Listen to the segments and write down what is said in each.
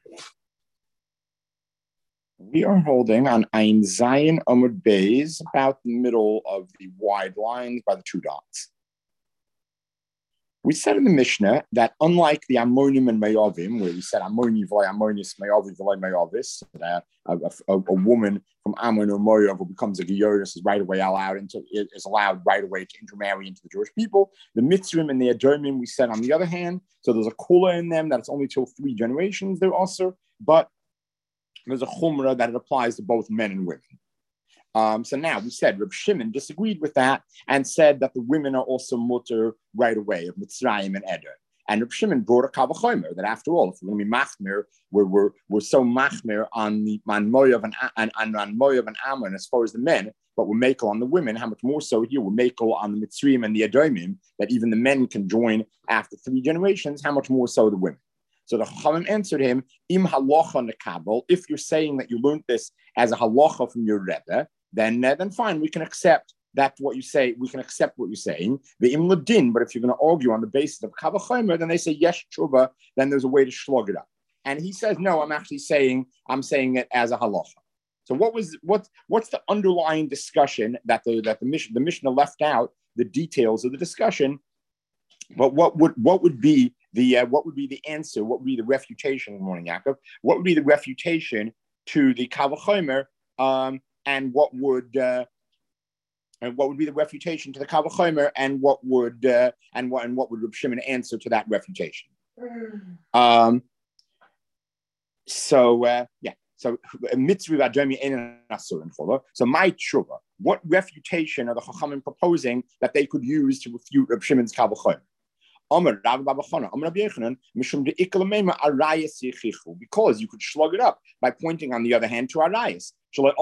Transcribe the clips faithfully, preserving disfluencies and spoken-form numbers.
We are holding on Ein Zion Amud Beis, about the middle of the wide lines by the two dots. We said in the Mishnah that unlike the Ammonim and Mayavim, where we said Ammoni v'lay Ammonis, Mayavi v'lay Mayavis, that a, a, a woman from Ammon or Moav who becomes a Geyoris is right away allowed into, is allowed right away to intermarry into the Jewish people. The Mitzrim and the Adomim, we said on the other hand, so there's a kula in them that it's only till three generations they're also, but there's a chumrah that it applies to both men and women. Um, so now we said Reb Shimon disagreed with that and said that the women are also mutter right away of Mitzrayim and Edom. And Reb Shimon brought a kavachomer that after all, if we're going to be machmir, we're, we're, we're so machmir on the on Moav and on, on, on Moav and Ammon as far as the men, but we're makel on the women. How much more so here? We're makel on the Mitzrayim and the Adomim, that even the men can join after three generations. How much more so the women? So the Chachamim answered him, Im halacha nekabel. If you're saying that you learned this as a halacha from your Rebbe, then uh, then fine, we can accept that what you say. We can accept what you're saying. The im ladin, but if you're going to argue on the basis of kavachomer, then they say yes tshuva. Then there's a way to slug it up. And he says, no, I'm actually saying I'm saying it as a halacha. So what was what what's the underlying discussion that the that the mission the Mishnah left out the details of the discussion? But what would what would be the uh, what would be the answer? What would be the refutation? Good morning, Yaakov. What would be the refutation to the kavachomer? Um, and what would uh, and what would be the refutation to the kavachomer? And what would uh, and what and what would Reb Shimon answer to that refutation? Um, so uh, yeah. So mitzvah adomi ein asur and chola. So my tshuva. What refutation are the Chachamim proposing that they could use to refute Reb Shimon's kavachomer? Because you could slug it up by pointing on the other hand to arayas.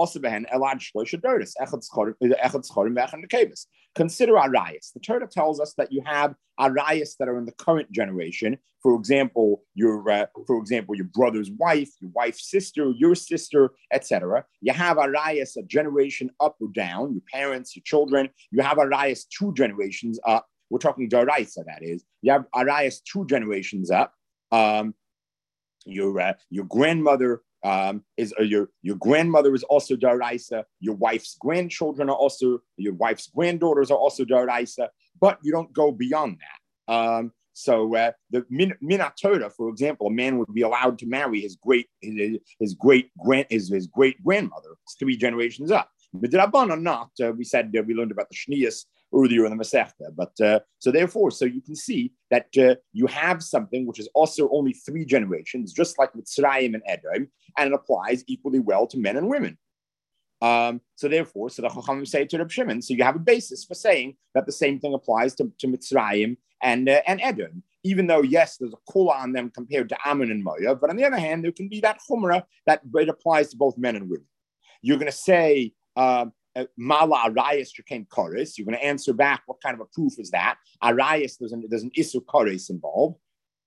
Consider arayas. The Torah tells us that you have arayas that are in the current generation. For example, your uh, for example, your brother's wife, your wife's sister, your sister, et cetera. You have arayas a generation up or down, your parents, your children. You have arayas two generations up. We're talking Daraisa, that is. You have Arias two generations up. Um, your uh, your grandmother um, is uh, your your grandmother is also Daraisa. Your wife's grandchildren are also your wife's granddaughters are also Daraisa. But you don't go beyond that. Um, so uh, the min, Minat Torah, for example, a man would be allowed to marry his great his, his great grand his, his great grandmother. It's three generations up. But the Rabban are not. Uh, we said uh, we learned about the Shnias earlier in the Masechta, but uh, so therefore, so you can see that uh, you have something which is also only three generations, just like Mitzrayim and Edom, and it applies equally well to men and women. Um, so therefore, so the Chachamim say to Reb Shimon, so you have a basis for saying that the same thing applies to, to Mitzrayim and uh, and Edom, even though yes, there's a kula on them compared to Ammon and Moav, but on the other hand, there can be that chumrah that it applies to both men and women. You're going to say. Um, Mala Arias Shekain Koris. You're going to answer back, what kind of a proof is that? Arias, there's an, there's an Isur Koris involved.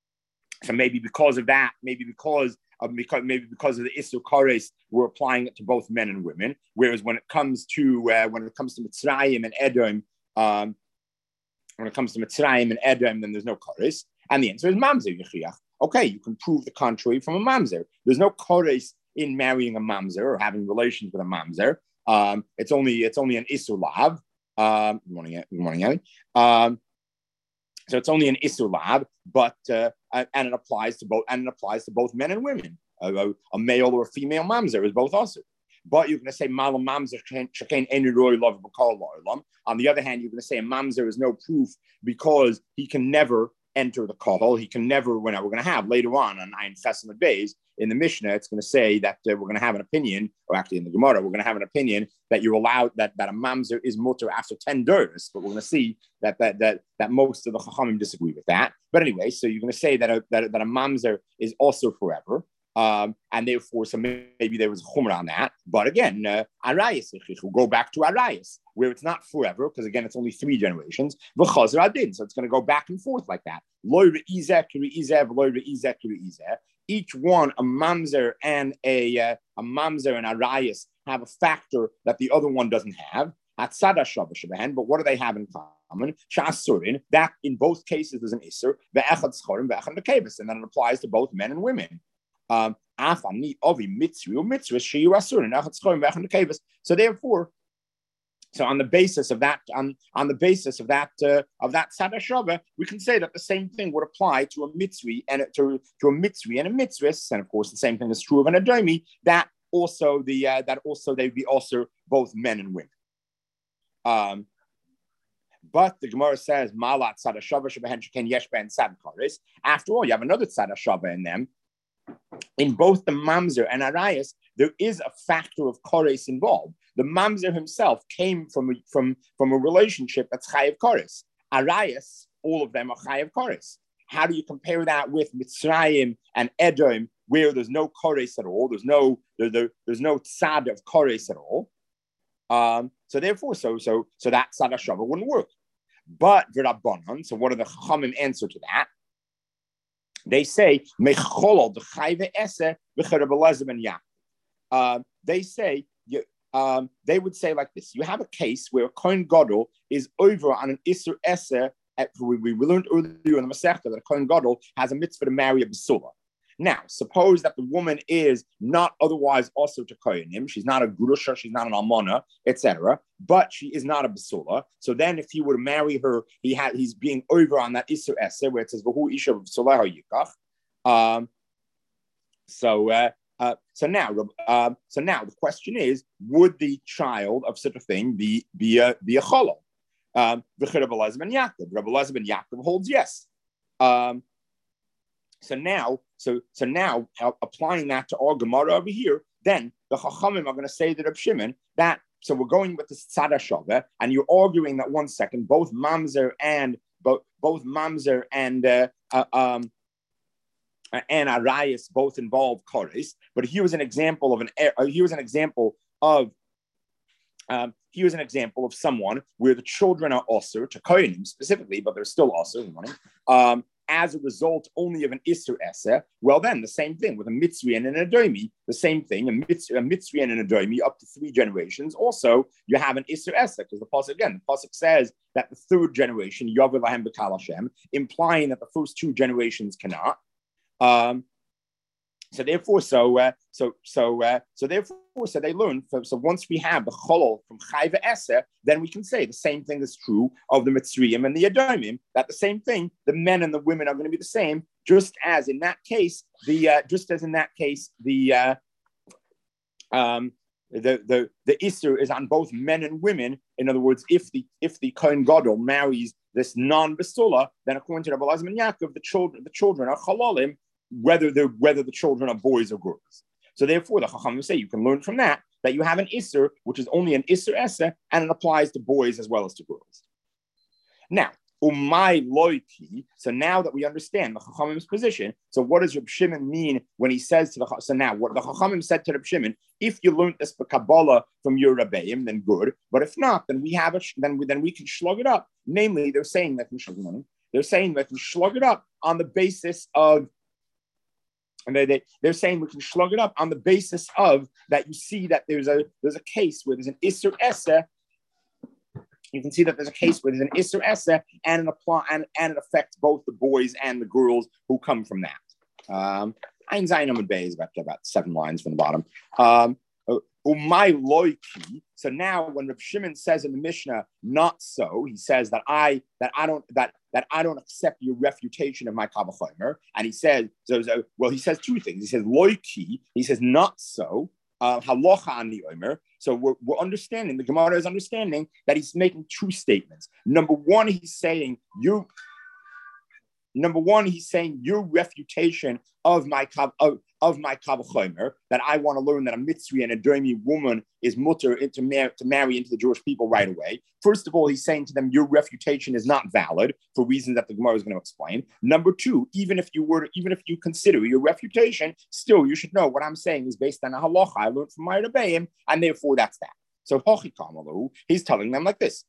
So maybe because of that, maybe because of because maybe because of the Isur Koris, we're applying it to both men and women. Whereas when it comes to uh, when it comes to Mitzrayim and Edom, um, when it comes to Mitzrayim and Edom, then there's no Koris. And the answer is Mamzer Yechiach. Okay, you can prove the contrary from a Mamzer. There's no Koris in marrying a Mamzer or having relations with a Mamzer. Um, it's only it's only an Isur Lav. Um, good morning, good morning, Ellie. Um, so it's only an Isur Lav, but uh, and it applies to both and it applies to both men and women. A, a male or a female mamzer is both also. But you're going to say malam mamzer shekain enu roi love b'kol la'olam. On the other hand, you're going to say a mamzer is no proof because he can never enter the kohol. He can never. When we're going to have later on on Ayin Chesed Beis in the Mishnah, it's going to say that uh, we're going to have an opinion, or actually in the Gemara, we're going to have an opinion that you're allowed that, that a mamzer is mutter after ten durs. But we're going to see that that that that most of the chachamim disagree with that. But anyway, so you're going to say that a, that, that a mamzer is also forever. Um, and therefore, so maybe there was a chumrah on that. But again, uh, arayis, we'll go back to arayis, where it's not forever, because again, it's only three generations. V'chazer adin, so it's going to go back and forth like that. Loy re'izeh, re'izeh, v'loy re'izeh, re'izeh. Each one, a mamzer and a uh, a mamzer and arayis have a factor that the other one doesn't have. Atzada shabashabahan, but what do they have in common? Shasurin, that in both cases is an iser. Ve'echad schorim, ve'echad nekevus, and then it applies to both men and women. Um, So therefore, so on the basis of that, on, on the basis of that uh, of that tzad hashava, we can say that the same thing would apply to a mitzvah and to, to a mitzvah and a mitzvah, and of course the same thing is true of an adomi. That also the uh, that also they'd be also both men and women. Um, but the Gemara says malat tzad hashava shebehen sheken yesh ben tzad kares. After all, you have another tzad hashava in them. In both the mamzer and arayas, there is a factor of kores involved. The mamzer himself came from a, from, from a relationship that's chayav kores. Arayas, all of them are chayav kores. How do you compare that with Mitzrayim and Edom, where there's no kores at all? There's no there, there, there's no tzad of kores at all. Um, so therefore, so so so that tzad hashava wouldn't work. But v'rabbanon. So what are the chachamim answer to that? They say mecholol the chayve ese v'cherabelezim and yak. They say. Um, they would say like this: you have a case where a Kohen Gadol is over on an Isser Eser. We, we learned earlier in the Masechta that a Kohen Gadol has a mitzvah to marry a Basula. Now, suppose that the woman is not otherwise also to Kohenim. She's not a Gurusha, she's not an Almana, et cetera. But she is not a Basula. So then, if he were to marry her, he had he's being over on that Isser Eser where it says V'hu Isha Basula Yikach. Um, so. Uh, Uh, so now, uh, so now the question is: would the child of such a thing be be a be a cholol? Um, the Rabbi Elazar ben Yaakov. Rabbi Elazar ben Yaakov holds yes. Um, so now, so so now, uh, applying that to our Gemara over here, then the Chachamim are going to say to Reb Shimon that. So we're going with the tzad hashava, and you're arguing that one second, both mamzer and both both mamzer and uh, uh, um. and arayas both involve kores, but here was an example of an uh, here was an example of um, here was an example of someone where the children are also to kohenim specifically, but they're still also um, as a result only of an isser eser. Well, then the same thing with a mitzri and an adomi, the same thing a mitzri, a mitzri and an adomi up to three generations. Also, you have an isser eser because the pasuk again the pasuk says that the third generation yavel lahem b'kal Hashem, implying that the first two generations cannot. Um, so therefore, so uh, so so uh, so therefore, so they learn. So, so once we have the cholol from chayva eser, then we can say the same thing is true of the mitzrayim and the adomim. That the same thing, the men and the women are going to be the same. Just as in that case, the uh, just as in that case, the uh, um, the the the issur is on both men and women. In other words, if the if the Kohen Gadol marries this non-basula, then according to Rabbi Elazar ben Yaakov, the children the children are chalalim, whether the whether the children are boys or girls. So therefore, the Chachamim say you can learn from that that you have an issur which is only an issur eser, and it applies to boys as well as to girls. Now, umay loiki. So now that we understand the Chachamim's position, so what does Reb Shimon mean when he says to the so now what the Chachamim said to Reb Shimon? If you learned this for Kabbalah from your Rebbeim, then good. But if not, then we have it. Then we then we can slug it up. Namely, they're saying that they're saying that we slug it up on the basis of. And they, they, they're saying we can slug it up on the basis of that you see that there's a there's a case where there's an Isser Eser. You can see that there's a case where there's an Isser Eser and an apply and, and it affects both the boys and the girls who come from that. Um, Ein Zayin Amud Bey is about, about seven lines from the bottom. Um, Umay loiki. So now, when Reb Shimon says in the Mishnah, not so, he says that I that I don't that that I don't accept your refutation of my kavachomer, and he says so, so. Well, he says two things. He says loiki. He says not so. Halacha ani omer. So we're, we're understanding. The Gemara is understanding that he's making two statements. Number one, he's saying you. Number one, he's saying your refutation of my of, of my kavachomer, that I want to learn that a mitzri and a domi woman is mutter to, mar- to marry into the Jewish people right away. First of all, he's saying to them, your refutation is not valid for reasons that the Gemara is going to explain. Number two, even if you were, to, even if you consider your refutation, still you should know what I'm saying is based on a halacha I learned from my Rebbeim, and therefore that's that. So he's telling them like this: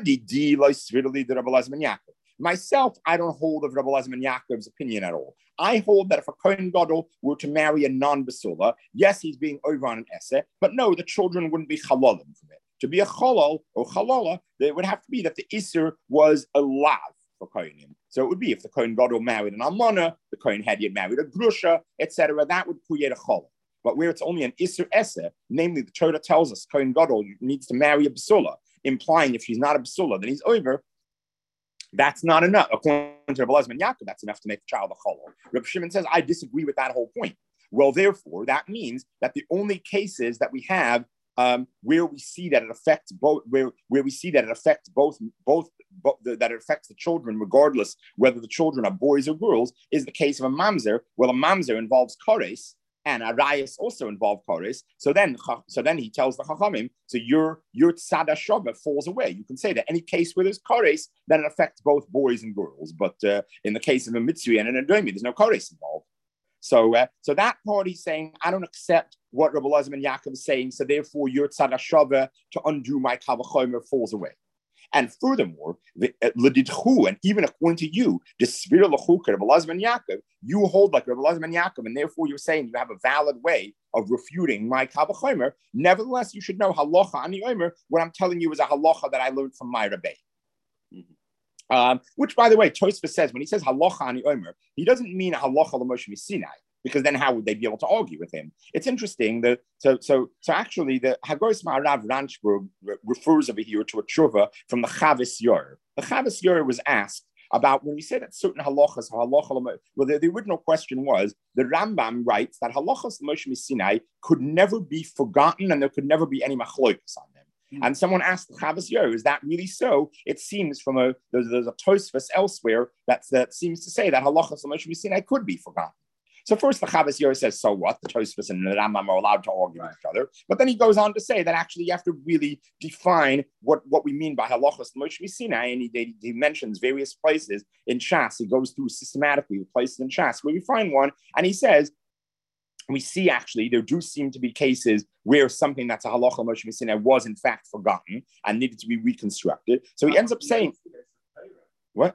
myself, I don't hold of Rabbi Elazar ben Yaakov's opinion at all. I hold that if a Kohen Gadol were to marry a non-basula, yes, he's being over on an eseh, but no, the children wouldn't be chalalim from it. To be a chalal or chalala, it would have to be that the isser was a lav. for Kohanim. So it would be if the Kohen Gadol married an Almana, the Kohen had yet married a Grusha, et cetera, that would create a Chol. But where it's only an Isser Esser, namely the Torah tells us Kohen Gadol needs to marry a Basula, implying if she's not a Basula, then he's over. That's not enough. According to Rabbi Elazar ben Yaakov, that's enough to make the child a Chol. Rabbi Shimon says, I disagree with that whole point. Well, therefore, that means that the only cases that we have um, where we see that it affects both, where, where we see that it affects both, both, both the, that it affects the children, regardless whether the children are boys or girls, is the case of a mamzer. Well, a mamzer involves kores, and arayis also involve kores. So then, so then he tells the chachamim, so your your tzad shava falls away. You can say that any case where there's kores, then it affects both boys and girls. But uh, in the case of a mitzvah and an adomi, there's no kores involved. So, uh, so that party's saying, I don't accept what Rabbi Elazar ben Yaakov is saying, so therefore your tzad hashava to undo my kavachomer falls away. And furthermore, the ledidchu, and even according to you, the svir l'chuka Rabbi Elazar ben Yaakov, you hold like Rabbi Elazar ben Yaakov, and therefore you're saying you have a valid way of refuting my kavachomer. Nevertheless, you should know halacha ani omer. What I'm telling you is a halacha that I learned from my Rebbe. Mm-hmm. Um, which, by the way, Tosfos says when he says halacha ani omer, he doesn't mean a halacha l'Moshe Sinai, because then how would they be able to argue with him? It's interesting that so so so actually the Hagos Ma'arav Ranchburg refers over here to a tshuva from the Chavis Yor. The Chavis Yor was asked about when we say that certain halachas halacha l'Moshe. Well, the, the original question was the Rambam writes that halachas l'Moshe Sinai could never be forgotten and there could never be any machlokas on them. And someone asked the Chavis Yor, is that really so? It seems from a, there's, there's a Tosfos elsewhere that, that seems to say that halachas l'Moshe Sinai could be forgotten. So first the Chavis Yor says, so what? The Tosfos and the Rambam are allowed to argue right with each other. But then he goes on to say that actually you have to really define what, what we mean by halachas l'Moshe Sinai. And he, he mentions various places in Shas. He goes through systematically the places in Shas where we find one. And he says, we see actually there do seem to be cases where something that's a halacha l'Moshe Sinai was in fact forgotten and needed to be reconstructed. So he ends up saying, what?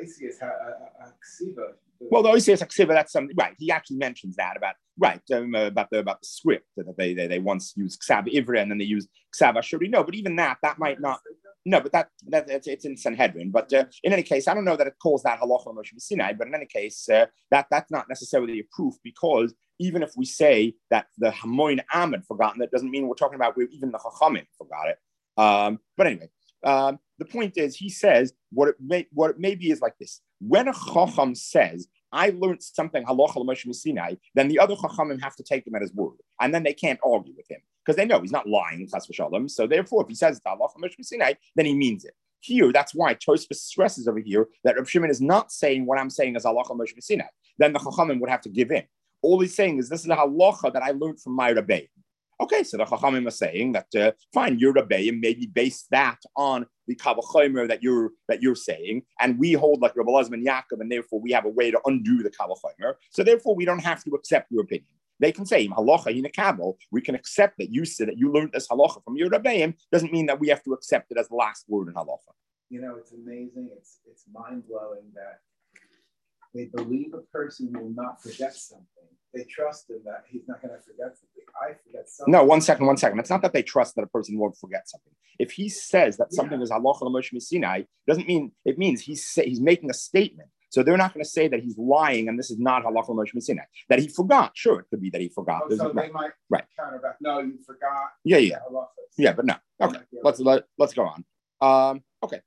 Well, the O C S Aksiva, that's something, right. He actually mentions that about, right, um, about the about the script, that they they, they once used Ksav Ivri and then they used Ksav Ashuri. No, but even that, that might not, no, but that, that it's, it's in Sanhedrin. But uh, in any case, I don't know that it calls that halacha l'Moshe Sinai, but in any case, uh, that that's not necessarily a proof, because even if we say that the Hamoin Am had forgotten, that doesn't mean we're talking about where even the Chachamim forgot it. Um, but anyway, um, the point is, he says what it may what it maybe is like this: when a Chacham says, "I learned something halacha l'Moshe Sinai," then the other Chachamim have to take him at his word, and then they can't argue with him because they know he's not lying, chas v'shalom. So therefore, if he says it's halacha l'Moshe Sinai, then he means it. Here, that's why Tosfos stresses over here that Reb Shimon is not saying what I'm saying is halacha l'Moshe Sinai. Then the Chachamim would have to give in. All he's saying is this is a halacha that I learned from my Rebbe. Okay, so the Chachamim are saying that uh, fine, your Rebbe, and maybe base that on the Kavachomer that you're that you're saying, and we hold like Rabbi Elazar ben Yaakov, and therefore we have a way to undo the Kavachomer. So therefore, we don't have to accept your opinion. They can say halacha in a kabel. We can accept that you said that you learned this halacha from your Rebbeim. Doesn't mean that we have to accept it as the last word in halacha. You know, it's amazing. It's it's mind blowing that they believe a person will not forget something. They trust him that he's not going to forget something. I forget something. No, one second, one second. It's not that they trust that a person won't forget something. If he says that Yeah. something is halacha l'Moshe Sinai, doesn't mean it means he's say, he's making a statement. So they're not going to say that he's lying and this is not halacha l'Moshe Sinai. That he forgot. Sure, it could be that he forgot. Oh, so right. they might right. counter back. No, you forgot. Yeah, yeah, halacha. yeah. But no. Okay, let's let, let's go on. Um, okay,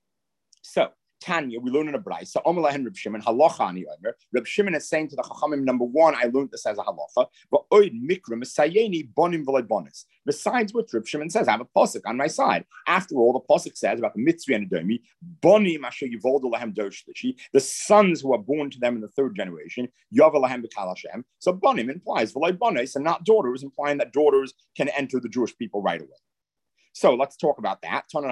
so. Tanya, we learn in a brayso. So, Omelahen Reb Shimon, halacha ani omer. Reb Shimon is saying to the Chachamim, number one, I learned this as a halacha. But oid mikra mesayeni bonim v'loy bonis. Besides which, Reb Shimon says, I have a pasuk on my side. After all, the pasuk says about the mitzvah and adomi, bonim asher yivoldu lahem dor shlishi, the sons who are born to them in the third generation, yavel lahem b'kal Hashem. So bonim implies v'loy bonis, and not daughters, implying that daughters can enter the Jewish people right away. So let's talk about that. So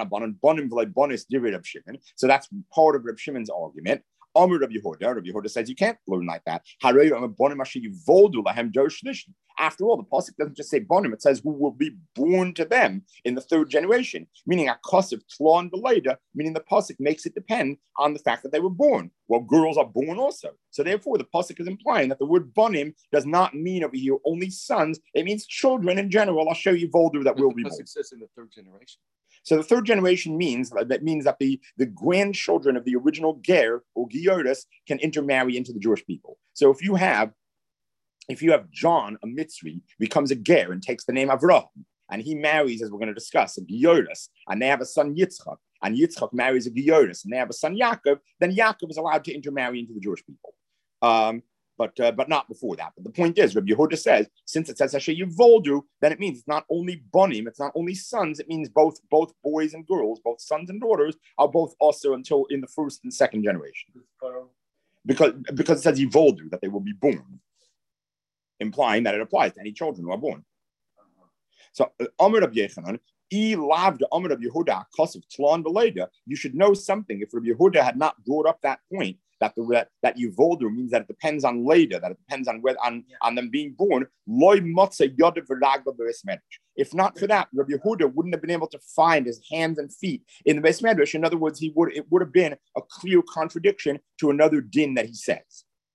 that's part of Reb Shimon's argument. Amar Rabbi Yehuda, Rabbi Yehuda says you can't learn like that. After all, the pasuk doesn't just say bonim; it says who will be born to them in the third generation, meaning a cost of tlon beleda, meaning the pasuk makes it depend on the fact that they were born. Well, girls are born also, so therefore the pasuk is implying that the word bonim does not mean over here only sons; it means children in general. I'll show you volder that will be born. The pasuk says in the third generation. So the third generation means that means that the, the grandchildren of the original ger or giotis can intermarry into the Jewish people. So if you have if you have John, a Mitzri, becomes a ger and takes the name Avraham, and he marries, as we're going to discuss, a giotis, and they have a son Yitzchak, and Yitzchak marries a giotis, and they have a son Yaakov, then Yaakov is allowed to intermarry into the Jewish people. Um, But uh, but not before that. But the point is, Rabbi Yehuda says, since it says Asher Yivoldu, then it means it's not only banim, it's not only sons, it means both both boys and girls, both sons and daughters are both also until in the first and second generation. Because, because it says Yivoldu, that they will be born, implying that it applies to any children who are born. So, Amr Rabbi Yechanan, you should know something. If Rabbi Yehuda had not brought up that point, that the that, that Yivoldu means that it depends on later, that it depends on whether on, yeah. on them being born. If not for that, Rabbi Yehuda wouldn't have been able to find his hands and feet in the Beis Medrash. In other words, he would it would have been a clear contradiction to another din that he says.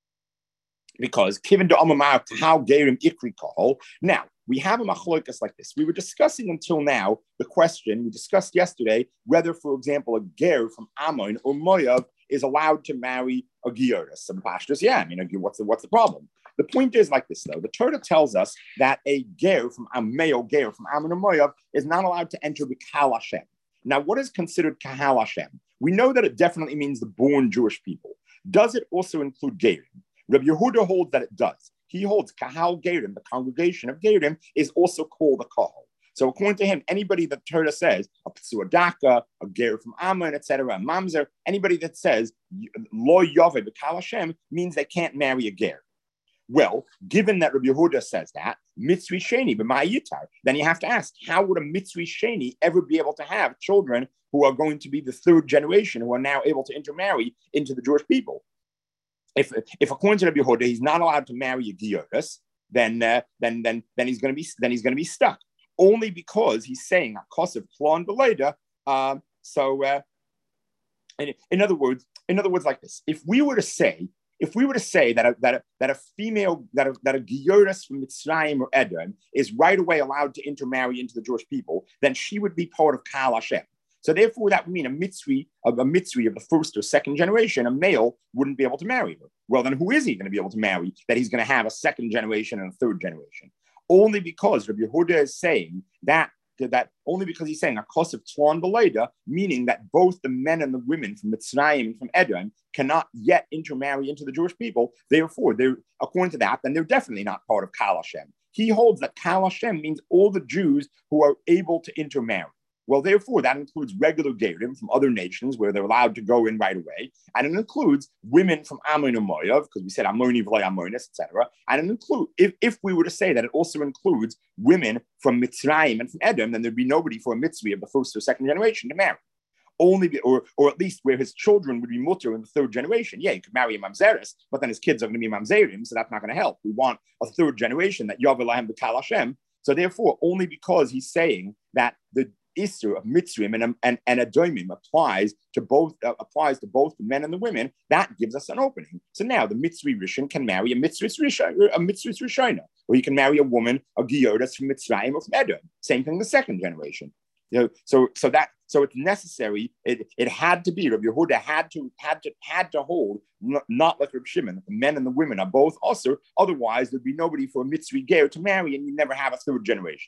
Because given to Amamar how Gerim Ikri Kahol. Now we have a machlokas like this. We were discussing until now the question we discussed yesterday whether, for example, a ger from Ammon or Moav is allowed to marry a giotis. Some pastors, yeah, I mean, what's the what's the problem? The point is like this, though. The Torah tells us that a ger from a male ger from Ammon or Moav is not allowed to enter B'Kahal Hashem. Now, what is considered Kahal Hashem? We know that it definitely means the born Jewish people. Does it also include gerim? Rabbi Yehuda holds that it does. He holds Kahal Gerim, the congregation of Gerim, is also called a Kahal. So according to him, anybody that Torah says, a Psuadaka, a Ger from Ammon, et cetera, a Mamzer, anybody that says Lo Yove B'Kahal Hashem means they can't marry a Ger. Well, given that Rabbi Yehuda says that, Mitzri Sheni b'Ma'ayitar, then you have to ask, how would a Mitzri Sheni ever be able to have children who are going to be the third generation, who are now able to intermarry into the Jewish people? If, if according to Rabbi Yehuda, he's not allowed to marry a giotis, then uh, then then then he's going to be then he's going to be stuck. Only because he's saying a cost of Klon Beleda. Um, so, uh, in, in other words, in other words, like this: if we were to say, if we were to say that a, that a, that a female that a, that a giotis from Mitzrayim or Edom is right away allowed to intermarry into the Jewish people, then she would be part of Kahal Hashem. So therefore, that would mean a Mitzri, a, a Mitzri of the first or second generation, a male, wouldn't be able to marry her. Well, then who is he going to be able to marry that he's going to have a second generation and a third generation? Only because Rabbi Yehuda is saying that, that only because he's saying a cost of Tlon Beleda, meaning that both the men and the women from Mitzrayim and from Edom cannot yet intermarry into the Jewish people. Therefore, they're according to that, then they're definitely not part of Kahal Hashem. He holds that Kahal Hashem means all the Jews who are able to intermarry. Well, therefore, that includes regular Gerim from other nations where they're allowed to go in right away. And it includes women from Ammon and Moav, because we said Ammoni, V'loi Ammonis, et cetera. And it include, if, if we were to say that it also includes women from Mitzrayim and from Edom, then there'd be nobody for a Mitzri of the first or second generation to marry. Only, be, or or at least where his children would be mutter in the third generation. Yeah, you could marry a mamzeris, but then his kids are going to be mamzerim, so that's not going to help. We want a third generation that Yavelahem B'Kahal Hashem. So therefore, only because he's saying that the Isser of Mitzrim and, and, and Adomim applies to both uh, applies to both the men and the women, that gives us an opening. So now the Mitzri Rishon can marry a Mitzri Rishon, a Mitzri Rishona, or he can marry a woman, a Giodas from Mitzrayim or from Edom. Same thing the second generation. You know, so so that so it's necessary. It, it had to be Rabbi Yehuda had to had to had to hold not like Rabbi Shimon. The men and the women are both usher. Otherwise, there'd be nobody for a Mitzri Ger to marry, and you never have a third generation.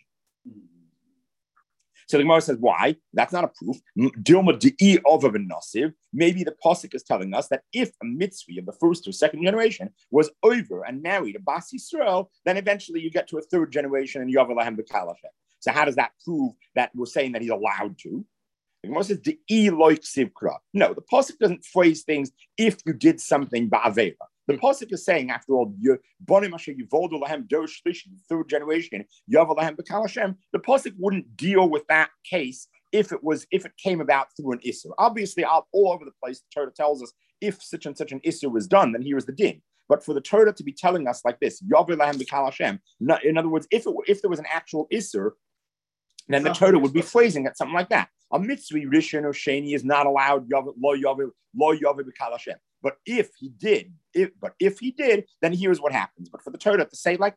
So the Gemara says, why? That's not a proof. Dilma de'i over nasiv. Maybe the pasuk is telling us that if a Mitzri of the first or second generation was over and married a Bas Yisrael, then eventually you get to a third generation and Yavelahem B'Kahal Hashem. So how does that prove that we're saying that he's allowed to? The Gemara says, de'i loik sivkra. No, the pasuk doesn't phrase things if you did something ba'avera. The pasuk is saying, after all, bonim asher yivoldu lahem dor shlishi, the third generation, Yavelahem B'Kahal Hashem. The pasuk wouldn't deal with that case if it was if it came about through an issur. Obviously, all, all over the place, the Torah tells us if such and such an issur was done, then here is the din. But for the Torah to be telling us like this, Yavelahem B'Kahal Hashem, in other words, if it if there was an actual issur, then the Torah would be phrasing it something like that. A Mitzri Rishon or Sheni is not allowed lo Yaveh B'Kahal Hashem. But if he did, if but if he did, then here's what happens. But for the Torah to say like that,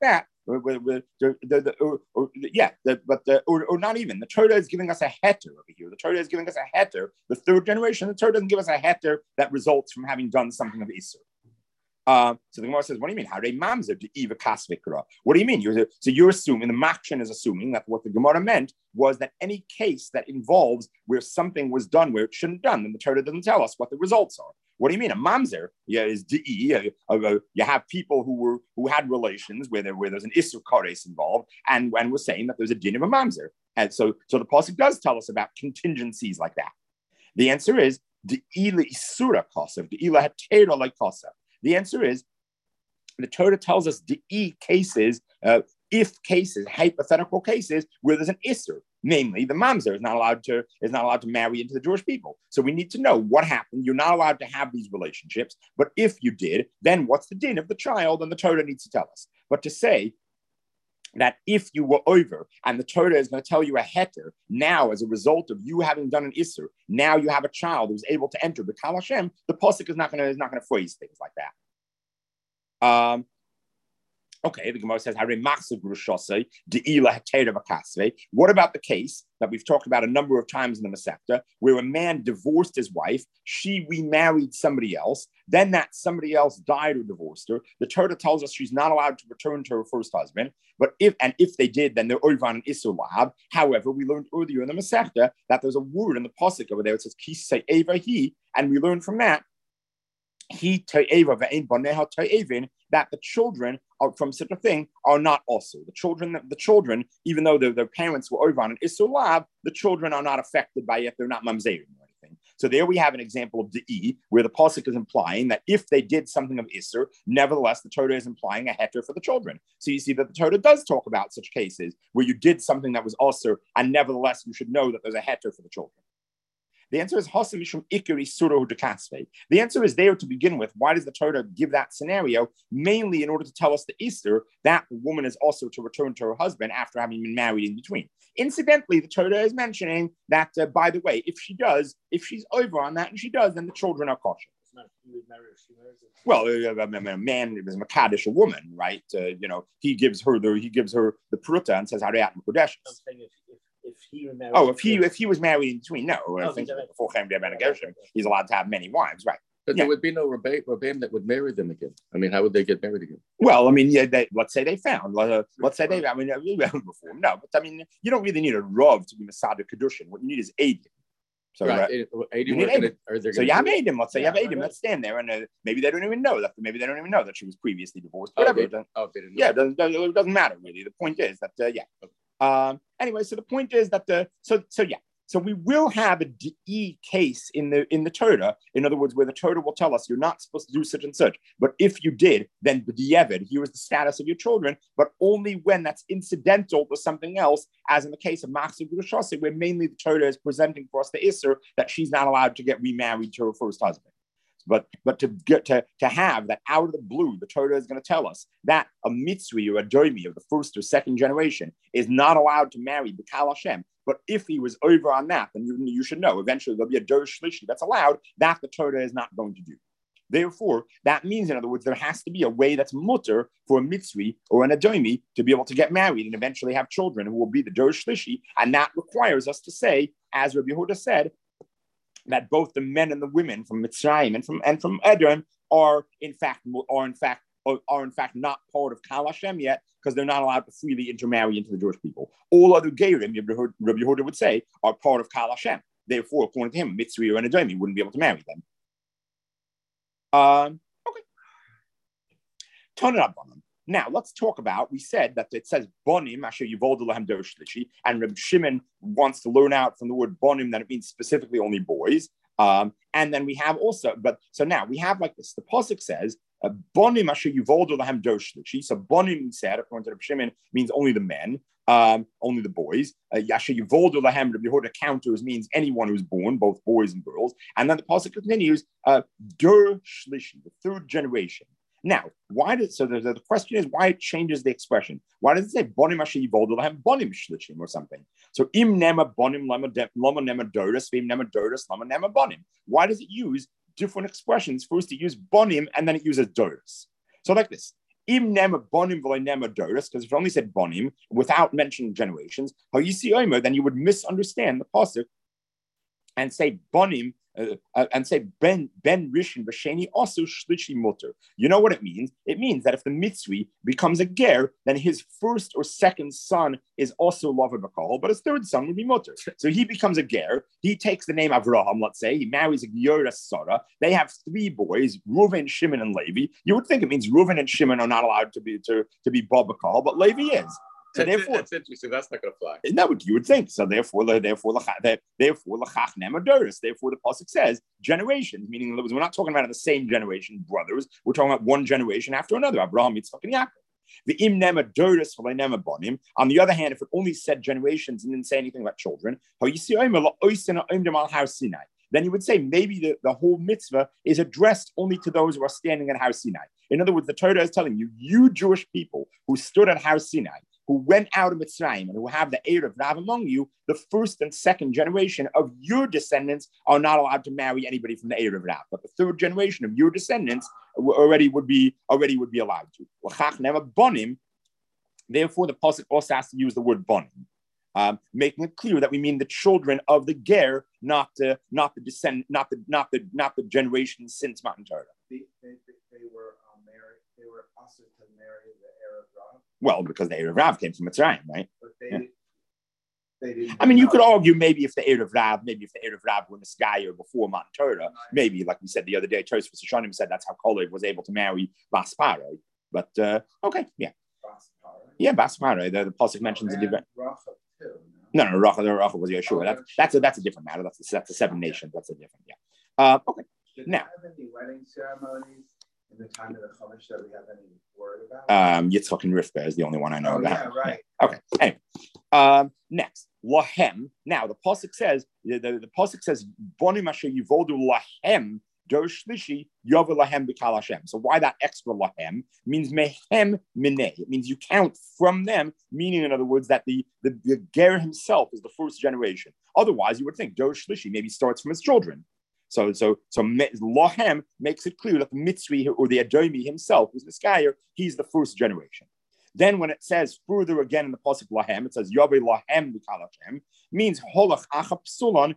or, or, the, the, the, or, or, yeah, the, but the, or, or not even. The Torah is giving us a heter over here. The Torah is giving us a heter. The third generation, the Torah doesn't give us a heter that results from having done something of Isser. Uh, so the Gemara says, what do you mean? How do they mamzer to Eva Kasvikra? What do you mean? You're, so you're assuming, the Makshan is assuming that what the Gemara meant was that any case that involves where something was done where it shouldn't done, then the Torah doesn't tell us what the results are. What do you mean? A mamzer, yeah, is di. Uh, uh, you have people who were who had relations where there where there's an isur kares involved, and when we're saying that there's a din of a mamzer, and so so the pasuk does tell us about contingencies like that. The answer is di ila isura kasav, di ila hatera like kasav. The answer is the Torah tells us di cases, uh, if cases, hypothetical cases where there's an isur. Namely, the mamzer is not allowed to is not allowed to marry into the Jewish people. So we need to know what happened. You're not allowed to have these relationships. But if you did, then what's the din of the child? And the Torah needs to tell us. But to say that if you were over and the Torah is going to tell you a heter, now as a result of you having done an isser, now you have a child who's able to enter the Kal Hashem, the pasuk is not going to is not going to phrase things like that. Um. Okay, the Gemara says, what about the case that we've talked about a number of times in the Masechta, where a man divorced his wife, she remarried somebody else, then that somebody else died or divorced her. The Torah tells us she's not allowed to return to her first husband, but if and if they did, then they're over on an Isur Lab. However, we learned earlier in the Masechta that there's a word in the pasuk over there, it says, Kisei Eva he, and we learned from that, he te'eva ve'ein baneha te'evin, that the children are, from such a thing are not also. The children, the children, even though their, their parents were over on an Isur Lab, the children are not affected by it. They're not mamzerim or anything. So there we have an example of de'i, where the pasuk is implying that if they did something of Isur, nevertheless, the Torah is implying a heter for the children. So you see that the Torah does talk about such cases where you did something that was Isur, and nevertheless, you should know that there's a heter for the children. The answer is Hasimishum Ikari Suro de Kasve. The answer is there to begin with. Why does the Torah give that scenario? Mainly in order to tell us the Easter that the woman is also to return to her husband after having been married in between. Incidentally, the Torah is mentioning that, uh, by the way, if she does, if she's over on that and she does, then the children are kosher. Well, uh, a man is Makadish, a woman, right? Uh, you know, he gives her the he gives her the pruta and says Harayat Kodesh. If he oh, if he if he was married in between, no. I think before Chaim Dei Ben Gershom, he's allowed to have many wives, right? But yeah. There would be no Rabbeim that would marry them again. I mean, how would they get married again? Well, I mean, yeah, they, let's say they found. Uh, let's say they, I mean, before. No, but I mean, you don't really need a Rav to be Masada Kedushin. What you need is Eidim. So, right. Uh, you need Eidim. Gonna, so you have Eidim. Let's say yeah, you have Eidim. Let's stand there. And uh, maybe they don't even know that. Maybe they don't even know that she was previously divorced. Whatever. Oh, they, oh, they didn't know. Yeah, it doesn't, it doesn't matter, really. The point is that, uh, yeah. Okay. Um, anyway, so the point is that the so so yeah, so we will have a D case in the in the Torah. In other words, where the Torah will tell us you're not supposed to do such and such, but if you did, then b'di'evid, here is the status of your children, but only when that's incidental to something else, as in the case of Machzor Gurashasi, where mainly the Torah is presenting for us the Isser that she's not allowed to get remarried to her first husband. But but to get to, to have that out of the blue, the Torah is going to tell us that a mitzri or a doimi of the first or second generation is not allowed to marry the Kal Hashem. But if he was over on that, then you, you should know eventually there'll be a Dor Shlishi that's allowed. That the Torah is not going to do. Therefore, that means, in other words, there has to be a way that's mutter for a mitzri or an adomi to be able to get married and eventually have children who will be the Dor Shlishi. And that requires us to say, as Rabbi Yehuda said, that both the men and the women from Mitzrayim and from and from Edom are in fact are in fact are, are in fact not part of Kal Hashem yet, because they're not allowed to freely intermarry into the Jewish people. All other Gerim, Rabbi Yehuda would say, are part of Kal Hashem. Therefore, according to him, Mitzri or an Edomi wouldn't be able to marry them. Um, okay. Turn it up on them. Now, let's talk about, we said that it says Bonim, Asher Yivoldu Lahem Dor Shlishi, and Reb Shimon wants to learn out from the word Bonim that it means specifically only boys. Um, and then we have also, but so now we have like this. The pasuk says, Bonim Asher Yivoldu Lahem Dor Shlishi. So Bonim, we said, according to Reb Shimon, means only the men, um, only the boys. Asher Yivoldu Lahem, Reb Yehuda counters means anyone who's born, both boys and girls. And then the pasuk continues, uh, Dor Shlishi, the third generation. Now, why does so the, the question is why it changes the expression? Why does it say bonim asher yivoldu lahem bonim shlishim or something? So im nema bonim lama nema doris vim nema doris lama nema bonim. Why does it use different expressions? First, it uses bonim and then it uses doris. So like this: Im nema bonim v'lo nema doris, because if it only said bonim without mentioning generations, how you see omer, then you would misunderstand the pasuk and say bonim. Uh, uh, and say ben ben rishon v'sheni also shlishi mutter. You know what it means? It means that if the Mitzri becomes a ger, then his first or second son is also lover b'kol, but his third son would be mutter. So he becomes a ger. He takes the name Avraham. Let's say he marries a Gyorah Sarah. They have three boys: Reuven, Shimon, and Levi. You would think it means Reuven and Shimon are not allowed to be to, to be ba b'kol, but Levi is. So that's, therefore, that's interesting. That's not going to fly. No, what you would think. So therefore, therefore, therefore, lachach nemadoris. Therefore, the pasuk says generations, meaning we're not talking about in the same generation, brothers. We're talking about one generation after another. Abraham, Yitzchak, and Yaakov. The im nemadoris for bonim. On the other hand, if it only said generations and didn't say anything about children, then you would say maybe the, the whole mitzvah is addressed only to those who are standing at Har Sinai. In other words, the Torah is telling you, you Jewish people who stood at Har Sinai, who went out of Mitzrayim and who have the Eir of Rav among you, the first and second generation of your descendants are not allowed to marry anybody from the Eir of Rav. But the third generation of your descendants already would be already would be allowed to. Therefore, the pasuk also has to use the word bonim, um, making it clear that we mean the children of the ger, not the not the descend, not the not the not the generations since Matan Torah. They, they, they were um, married. They were also to marry the Eir of Rav. Well, because the Eir of Rav came from Mitzrayim, right? But they, Yeah. they didn't. I mean, you know. could argue maybe if the Eir of Rav, maybe if the Eir of Rav were in the sky or before Matan Torah, maybe, like we said the other day, Tosfos Hashanim said that's how Kalev was able to marry Bas Paroi. But, uh, okay, yeah. Bas Paroi. Yeah, Bas Paroi. The, the pasuk mentions a different. Rachel too. No, no, Rachel, Rachel was Yeshua. That's, that's, a, that's a different matter. That's, a, that's the seven nations. That's a different, yeah. Uh, okay. Did Now. they have any wedding ceremonies in the time of the Chumash that we have any word about? Um, Yitzchak and Rivka is the only one I know Oh, about. yeah, right. Yeah. Okay. Anyway, um, next, lahem. Now the pasuk says the, the, the pasuk says bonim asher yivoldu lahem der shlishi yovel lahem b'kal Hashem. So why that extra lahem means mehem minei? It means you count from them. Meaning, in other words, that the the, the ger himself is the first generation. Otherwise, you would think der shlishi maybe starts from his children. So, so, so Lahem makes it clear that the Mitzri or the Adomi himself, who's the Skyer, he's the first generation. Then, when it says further again in the pasuk Lahem, it says Yahweh Lahem b'kal Hashem, means Holach Achap Psulon,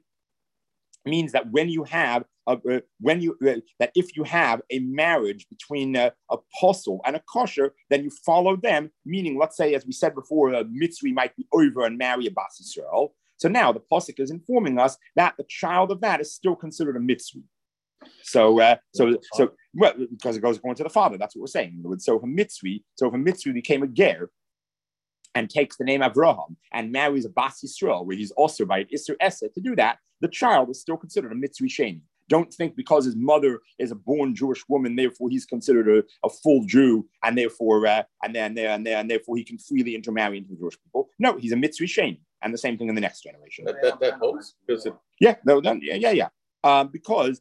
means that when you have a, uh, when you uh, that if you have a marriage between a apostle and a kosher, then you follow them. Meaning, let's say, as we said before, a Mitzri might be over and marry a Bas Yisrael. So now the pasuk is informing us that the child of that is still considered a mitzvah. So, uh, so, so, well, because it goes according to the father. That's what we're saying. So if a mitzvah, so if a mitzvah became a ger and takes the name Avraham and marries a Bas Yisrael, where he's also by Isser Esed, to do that, the child is still considered a mitzvah sheni. Don't think because his mother is a born Jewish woman, therefore he's considered a, a full Jew, and therefore, uh, and then, and, and therefore he can freely intermarry into the Jewish people. No, he's a mitzvah sheni. And the same thing in the next generation. That, that, that holds because it, yeah, no, no, yeah, yeah, yeah. Um, because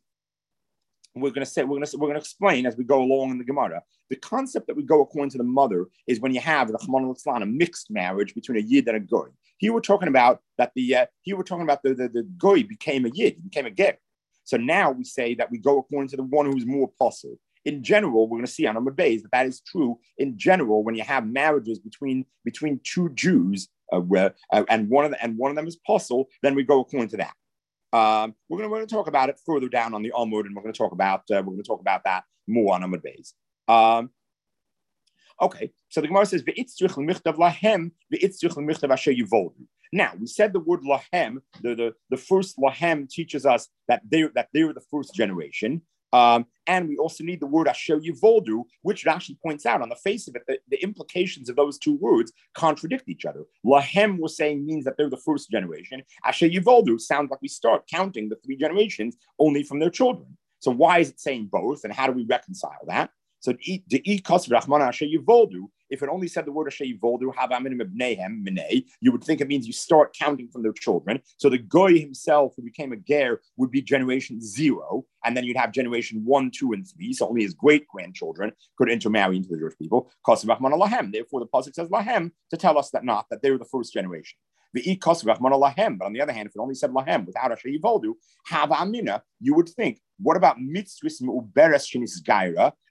we're going to say we're going to we're going to explain as we go along in the Gemara. The concept that we go according to the mother is when you have the Chman al-Islam, a mixed marriage between a Yid and a Goy. Here we're talking about that the uh, here we're talking about the, the the Goy became a Yid, he became a Ger. So now we say that we go according to the one who's more apostle. In general, we're going to see on Amud Beis that that is true. In general, when you have marriages between between two Jews. Uh, where, uh, and one of the, and one of them is apostle, then we go according to that. Um, we're going to we're going to talk about it further down on the Amud, and we're going to talk about uh, we're going to talk about that more on Amud Beis. Um, okay, so the Gemara says v'itzrich l'michtav lahem v'itzrich l'michtav asher yivoldu. Now we said the word lahem. The, the the first lahem teaches us that they that they were the first generation. Um, and we also need the word Asher Yivoldu, which actually points out on the face of it that the implications of those two words contradict each other. Lahem, we're saying, means that they're the first generation. Asher Yivoldu sounds like we start counting the three generations only from their children. So why is it saying both, and how do we reconcile that? So the if it only said the word Asher Yivoldu, you would think it means you start counting from their children. So the Goy himself, who became a Ger, would be generation zero, and then you'd have generation one, two, and three. So only his great grandchildren could intermarry into the Jewish people. Therefore, the pasuk says Lahem to tell us that not that they were the first generation. But on the other hand, if it only said Lahem without Asher Yivoldu, Hava Amina, you would think, what about mitzvahs u'beres shenis gaira?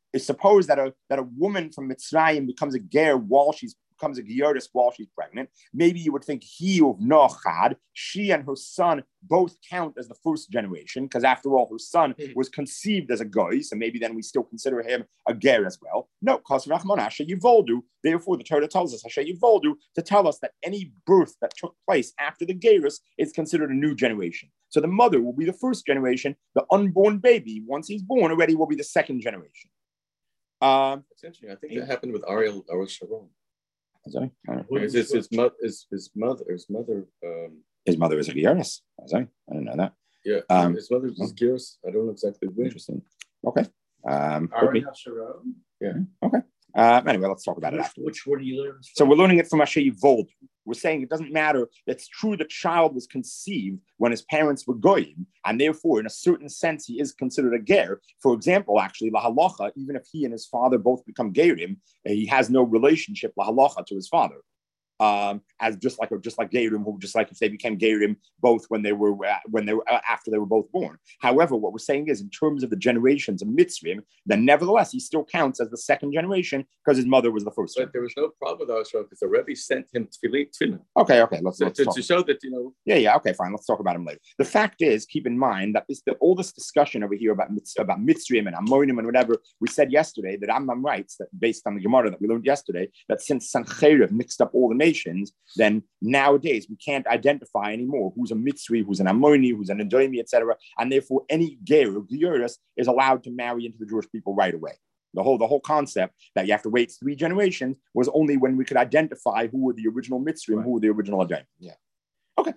is suppose that a that a woman from Mitzrayim becomes a ger while she's becomes a gioris while she's pregnant. Maybe you would think he of Nochad, she and her son both count as the first generation, because after all, her son was conceived as a goy, so maybe then we still consider him a ger as well. No, because Rachman Asher Yivoldu. Therefore, the Torah tells us Asher Yivoldu to tell us that any birth that took place after the gerus is considered a new generation. So the mother will be the first generation. The unborn baby, once he's born already, will be the second generation. Um, That's interesting. I think that happened with Ariel Ariel Sharon. Sorry? His, his, his, mo- his, his mother, his mother, um, his mother is a Gyaris. I didn't know that. Yeah, um, his mother was Gyaris. I don't know exactly when. Interesting. Okay. Um, Ariel Sharon. Yeah. Okay. Uh, anyway, let's talk about it afterwards. Which word are you learning? So we're learning it from Asher Yivoldu. We're saying it doesn't matter. It's true the child was conceived when his parents were goyim, and therefore, in a certain sense, he is considered a ger. For example, actually, lahalacha, even if he and his father both become gerim, he has no relationship lahalacha to his father. Um, as just like just like gerim, who just like if they became gerim both when they were uh, when they were uh, after they were both born. However, what we're saying is in terms of the generations of Mitzrayim, then nevertheless he still counts as the second generation because his mother was the first. But there was no problem with Ashra because the Rebbe sent him tefillin. Okay, okay, let's, let's to, talk. to show that you know. Yeah, yeah, okay, fine. Let's talk about him later. The fact is, keep in mind that this, the, all this discussion over here about about Mitzrayim and Ammonim and whatever we said yesterday that Rambam writes that based on the Gemara that we learned yesterday that since Sancheiriv mixed up all the nations, then nowadays we can't identify anymore who's a Mitzri, who's an Ammoni, who's an Edomi, et cetera. And therefore, any ger or geuris is allowed to marry into the Jewish people right away. The whole the whole concept that you have to wait three generations was only when we could identify who were the original Mitzri and who were the original Edomi. Yeah. Okay.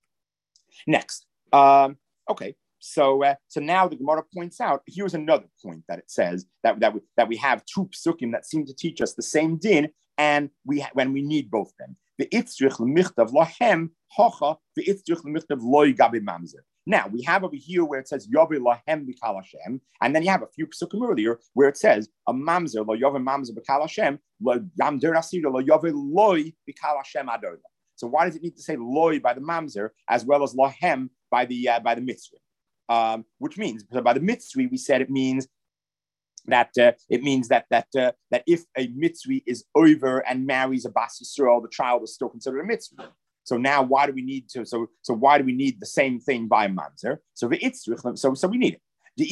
Next. Um, okay. So, uh, so now the Gemara points out, here's another point that it says that, that, we, that we have two psukim that seem to teach us the same din, and we ha- when we need both of them. Now, we have over here where it says, Yavi lahem b'kal Hashem, and then you have a few psukim earlier where it says, a mamzer, lo yavi mamzer b'kal Hashem, lo yamder asira, lo yavi loy b'kal Hashem adorla. So why does it need to say loy by the mamzer as well as lahem by the uh, by the mitzvah? Um, which means by the mitzvah we said it means that uh, it means that that uh, that if a mitzvah is over and marries a bas Yisrael, the child is still considered a mitzvah. So now why do we need to? So so why do we need the same thing by mamzer? So the itzrich, so so we need it. The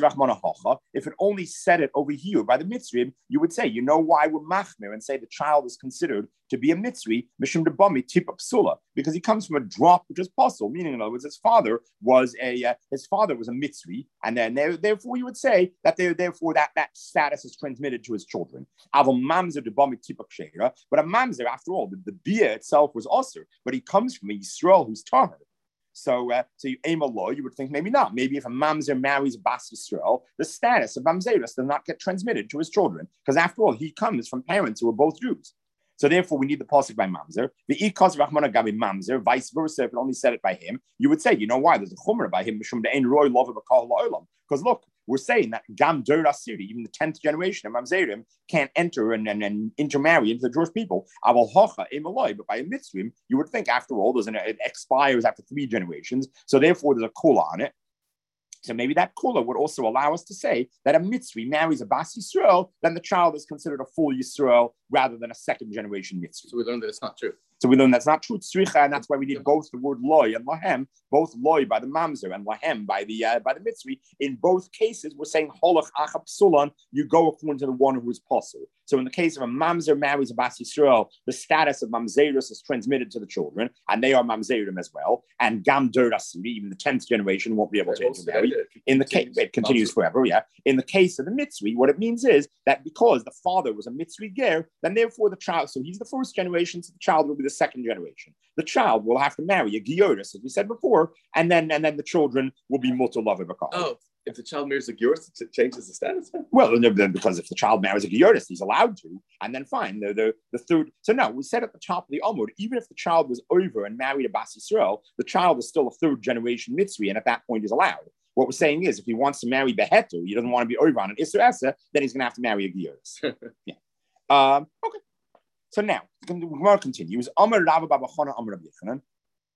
if it only said it over here by the mitzvah, you would say, you know why we're machmir and say the child is considered to be a mitzvah, mishum debami tip psula, because he comes from a drop which is possible. Meaning, in other words, his father was a uh, his father was a mitzvah, and then there, therefore you would say that there therefore that that status is transmitted to his children. Aval mamzer debami tip kshera, but a mamzer, after all, the, the bia itself was usher, but he comes from a Yisrael who's tahor. So, uh, so you aim a law, you would think maybe not. Maybe if a mamzer marries a bas Yisrael, the status of mamzerus does not get transmitted to his children, because after all, he comes from parents who are both Jews. So therefore, we need the pasuk by mamzer. The ikas rachmana gabi mamzer, vice versa. If it only said it by him, you would say, you know why? There's a chumrah by him mishum de'en roy lova b'kol ha'olam. Because look, we're saying that gam dur asiri, even the tenth generation of mamzerim, can't enter and, and, and intermarry into the Jewish people. Aval hacha emaloi, but by a mitzvim, you would think after all, there's an, it expires after three generations. So therefore, there's a kula on it. So maybe that kula would also allow us to say that a mitzvah marries a bas Yisrael, then the child is considered a full Yisrael rather than a second generation mitzvah. So we learned that it's not true. So we learn that's not true tzricha, and that's why we need both the word loy and lahem, both loy by the mamzer and lahem by the uh, by the mitzvah. In both cases, we're saying holach achab psulan. You go according to the one who is possible. So in the case of a mamzer marries a bas Yisrael, the status of mamzerus is transmitted to the children, and they are mamzerim as well. And gam dur asiri, even the tenth generation won't be able to intermarry. In the case, it continues forever. Yeah. In the case of the mitzvah, what it means is that because the father was a mitzvah ger, then therefore the child. So he's the first generation. So the child will be the second generation. The child will have to marry a gioris, as we said before, and then and then the children will be mutter lover bakal. Oh, if the child marries a gioris, it changes the status. Well, then because if the child marries a gioris, he's allowed to, and then fine. The, the the third. So no, we said at the top of the Amud, even if the child was over and married a bas Yisrael, the child is still a third generation mitzvah, and at that point is allowed. What we're saying is, if he wants to marry behetu, he doesn't want to be over on an Isser Esa, then he's going to have to marry a gioris. Yeah. Um, okay. So now, the Gemara continues. Amar Rabba Baba Chana Amar Rabbi Yochanan.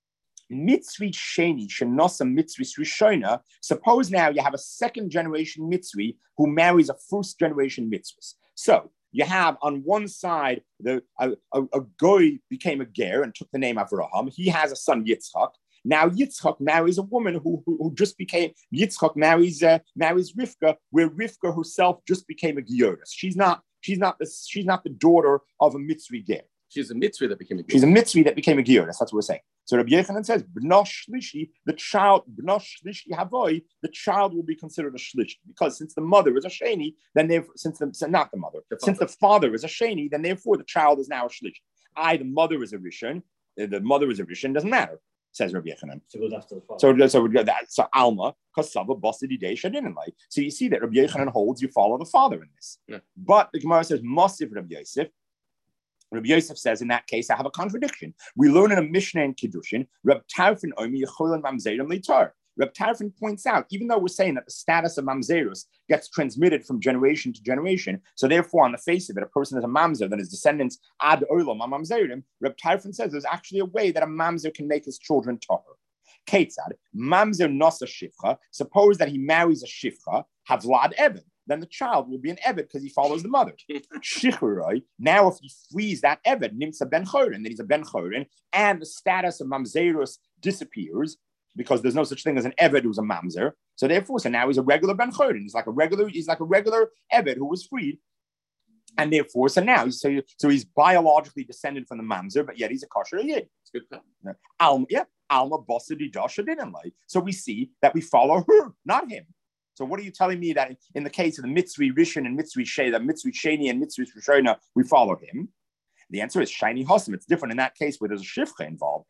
Mitzri Sheni Shenosa Mitzri Rishona. Suppose now you have a second generation Mitzri who marries a first generation Mitzri. So you have on one side the a, a, a goy became a ger and took the name Avraham. He has a son Yitzchak. Now Yitzchak marries a woman who, who, who just became Yitzchak marries uh, marries Rivka, where Rivka herself just became a Gioris. She's not she's not the she's not the daughter of a Mitzri ger. She's a mitzvah that became a Gioris. She's a Mitzri that became a Gioris. That's what we're saying. So Rabbi Yechanan says, B'no Shlishi, the child, B'no Shlishi Havoi, the child will be considered a Shlishi. Because since the mother is a Sheni, then therefore, since the, not the mother, the since the father is a Sheni, then therefore the child is now a Shlishi. I, the mother is a Rishon, the mother is a Rishon, doesn't matter, says Rabbi Yechanan. So it goes after the father. So, so, we go that, so Alma, Kasava, Basidi Day, Shadinanlai. So you see that Rabbi Yechanan holds you follow the father in this. Yeah. But the Gemara says, Mosif Rabbi Yosef. Rabbi Yosef says, in that case, I have a contradiction. We learn in a Mishnah in Kiddushin, Reb Tarfon Omi Yecholim Mamzerim Leitar. Reb Tarfon points out, even though we're saying that the status of Mamzerus gets transmitted from generation to generation, so therefore, on the face of it, a person is a Mamzer, then his descendants ad Olam Mamzerim, Reb Tarfon says there's actually a way that a Mamzer can make his children Tahor. Ketzad, Mamzer Nosa Shifcha, suppose that he marries a Shifcha, Havlad Eben. Then the child will be an Eved because he follows the mother. Shichroi, now if he flees that Eved, Nimsa Ben Chorin, then he's a Ben Chorin, and the status of Mamzerus disappears because there's no such thing as an Eved who's a Mamzer. So therefore, so now he's a regular Ben Chorin. He's like a regular, he's like a regular Eved who was freed. And therefore, so now, so, so he's biologically descended from the Mamzer, but yet he's a kosher Yid. It's good point. Alma, yeah, Alma Bossadi Joshua didn't like. So we see that we follow her, not him. So what are you telling me that in the case of the Mitzri Rishon and Mitzri Sheni, the Mitzri Sheni and Mitzri Rishona, we follow him? The answer is Shiny Hossam. It's different in that case where there's a Shifcha involved.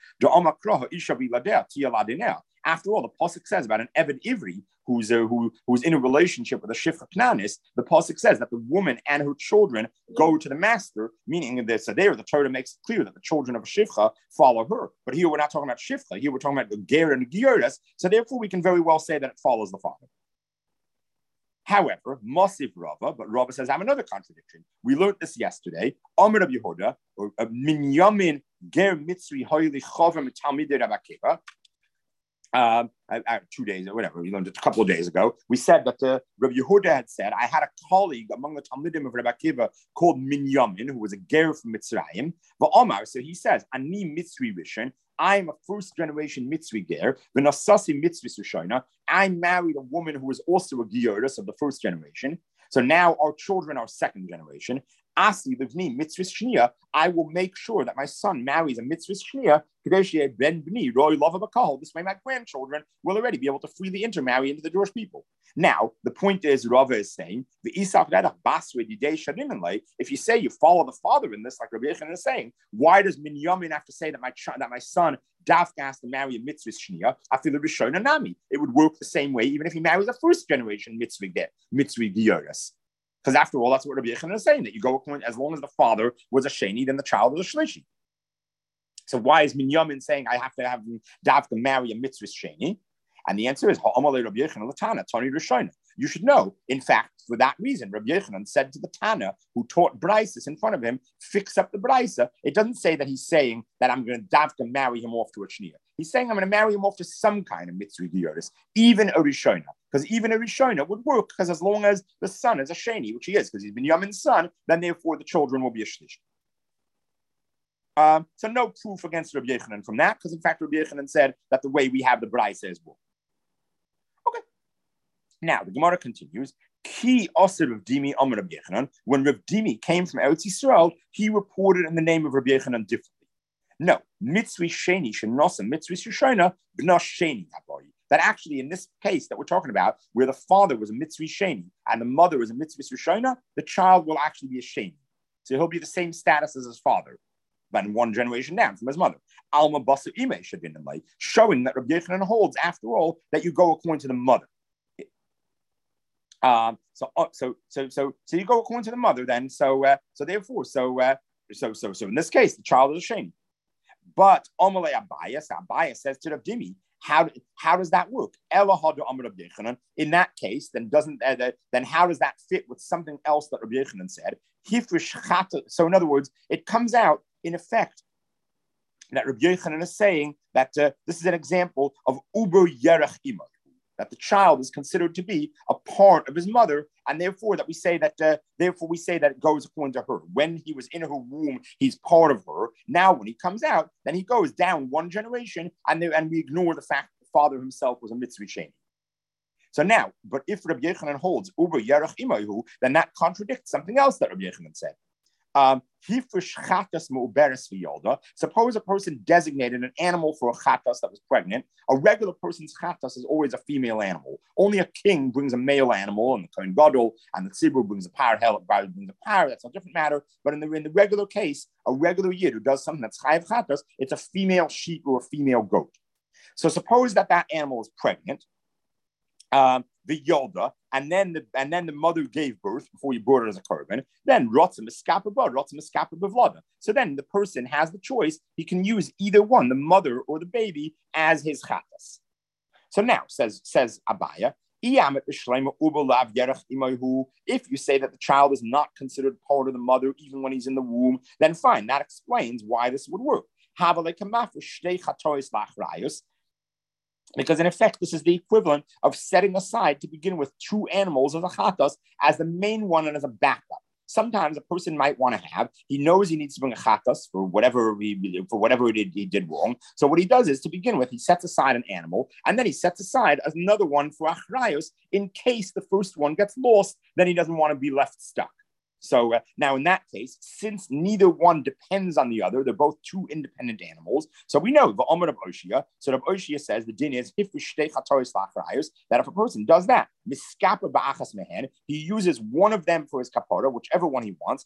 After all, the Pasuk says about an Eved Ivri who's, uh, who, who's in a relationship with a Shifcha Knanis, the Pasuk says that the woman and her children go to the master, meaning that so there the Torah makes it clear that the children of a Shifcha follow her. But here we're not talking about Shifcha. Here we're talking about the Ger and the Gioris. So therefore we can very well say that it follows the father. However, Mosif Rava, but Rava says, I have another contradiction. We learned this yesterday. Amr of Yehuda, or Minyamin Ger Mitzri Hoyli Chovim Talmidei Rabbi Akiva. Um, I, I, two days or whatever, we learned it a couple of days ago. We said that uh, Rabbi Yehuda had said, I had a colleague among the Talmidim of Rabbi Akiva called Minyamin, who was a Ger from Mitzrayim. But Omar, so he says, Ani Mitzri Rishon, I'm a first generation Mitzri Ger, V'nasasi Mitzri Sushona. I married a woman who was also a Gioris of the first generation. So now our children are second generation. Asi Livni Mitzri Shnia. I will make sure that my son marries a Mitzri Shnia. Kadeshi Ben Bni Roy Lava Bakal. This way, my grandchildren will already be able to freely intermarry into the Jewish people. Now, the point is, Rava is saying, the Isak Redach Baswe Didei Shadinanlay. If you say you follow the father in this, like Rabbi Yechanan is saying, why does Minyamin have to say that my ch- that my son Dafka has to marry a Mitzri Shnia? I feel a Rishona Nami. It would work the same way, even if he marries a first generation Mitzri Ger, Mitzri Gioris. Because after all, that's what Rabbi Yechanan is saying, that you go according, as long as the father was a Sheni, then the child was a Shlishi. So why is Minyamin saying I have to have Davka marry a Mitzri Sheni? And the answer is, you should know. In fact, for that reason, Rabbi Yechanan said to the Tana who taught Brises in front of him, fix up the Brisa. It doesn't say that he's saying that I'm going to Davka marry him off to a Shnia. He's saying I'm going to marry him off to some kind of Mitzri Gioris, even a Rishona. Because even a Rishona would work, because as long as the son is a Sheni, which he is, because he's Binyamin's son, then therefore the children will be a Shlish. Um, so no proof against Rabbi Yechanan from that, because in fact Rabbi Yechanan said that the way we have the Brisa is well. Okay. Now the Gemara continues. Ki Osir Rav Dimi Amar Rabbi Yechanan. When Rav Dimi came from Eretz Yisrael, he reported in the name of Rabbi Yechanan differently. No, Mitzri Sheni Shenosa Mitzri Shoshona B'na Sheni Habari. That actually in this case that we're talking about, where the father was a Mitzri Sheni and the mother was a Mitzri Shoshona, the child will actually be a Sheni. So he'll be the same status as his father, but in one generation down from his mother. Alma Basa Ime Shadinamai, showing that Rabbi Yechanan holds, after all, that you go according to the mother. Um, so, uh, so, so, so, so you go according to the mother. Then, so, uh, so therefore, so, uh, so, so, so, in this case, the child is a Sheni. But Amalei Abayas, Abayas says to Rav Dimi, how how does that work? In that case, then doesn't uh, then how does that fit with something else that Rabbi Yechanan said? So in other words, it comes out in effect that Rabbi Yochanan is saying that uh, this is an example of uber yerech ima, that the child is considered to be a part of his mother, and therefore that we say that uh, therefore we say that it goes according to her. When he was in her womb, he's part of her. Now, when he comes out, then he goes down one generation, and there, and we ignore the fact that the father himself was a mitzvah sheni. So now, but if Rabbi Yochanan holds uber yerech imahu, then that contradicts something else that Rabbi Yochanan said. Um, Suppose a person designated an animal for a chatas that was pregnant. A regular person's chatas is always a female animal. Only a king brings a male animal, and the kohen gadol and the tzibur brings a parrot. Hell, brings a parrot. That's a different matter. But in the in the regular case, a regular yid who does something that's chayav chatas, it's a female sheep or a female goat. So suppose that that animal is pregnant. Um, the yolda, and then the and then the mother gave birth before you brought it as a korban. Then rotzim eskapa ba, rotzim eskapa bevlada. So then the person has the choice; he can use either one, the mother or the baby, as his chatas. So now says says Abaya, if you say that the child is not considered part of the mother even when he's in the womb, then fine. That explains why this would work. Because in effect, this is the equivalent of setting aside to begin with two animals as a chatas, as the main one and as a backup. Sometimes a person might want to have, he knows he needs to bring a chatas for whatever he, for whatever he did, he did wrong. So what he does is, to begin with, he sets aside an animal, and then he sets aside another one for achrayos in case the first one gets lost, then he doesn't want to be left stuck. So uh, now in that case, since neither one depends on the other, they're both two independent animals. So we know the Omer of Oshia. So Rav Oshia says the din is that if a person does that, he uses one of them for his kapara, whichever one he wants.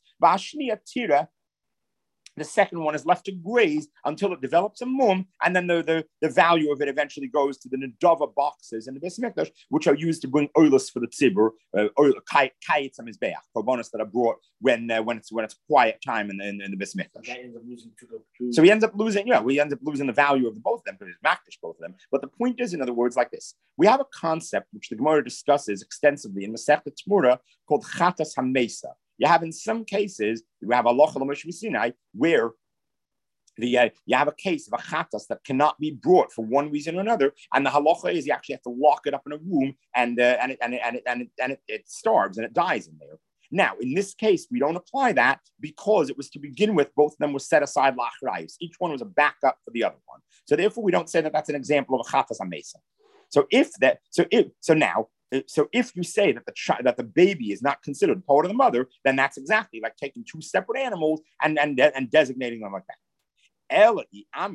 The second one is left to graze until it develops a mum, and then the, the, the value of it eventually goes to the Nedava boxes in the Beis Mikdash, which are used to bring oilus for the tzibur, kayitz and mizbeach, korbanos that are brought when uh, when it's when it's quiet time in the in, in the Beis Mikdash. So he ends up losing, yeah, we end up losing the value of the both of them because he's makdish both of them. But the point is, in other words, like this: we have a concept which the Gemara discusses extensively in Masechet Tzmura called chatas hamesa. You have in some cases, you have a loch Sinai where the uh, you have a case of a chatas that cannot be brought for one reason or another, and the halacha is you actually have to lock it up in a room, and uh, and it, and it, and it, and, it, and it, it starves and it dies in there. Now, in this case, we don't apply that because it was to begin with, both of them were set aside lachrayus. Each one was a backup for the other one. So therefore, we don't say that that's an example of a chatas amesa. So if that, so if so now. So if you say that the child, that the baby is not considered part of the mother, then that's exactly like taking two separate animals and, and, and designating them like that.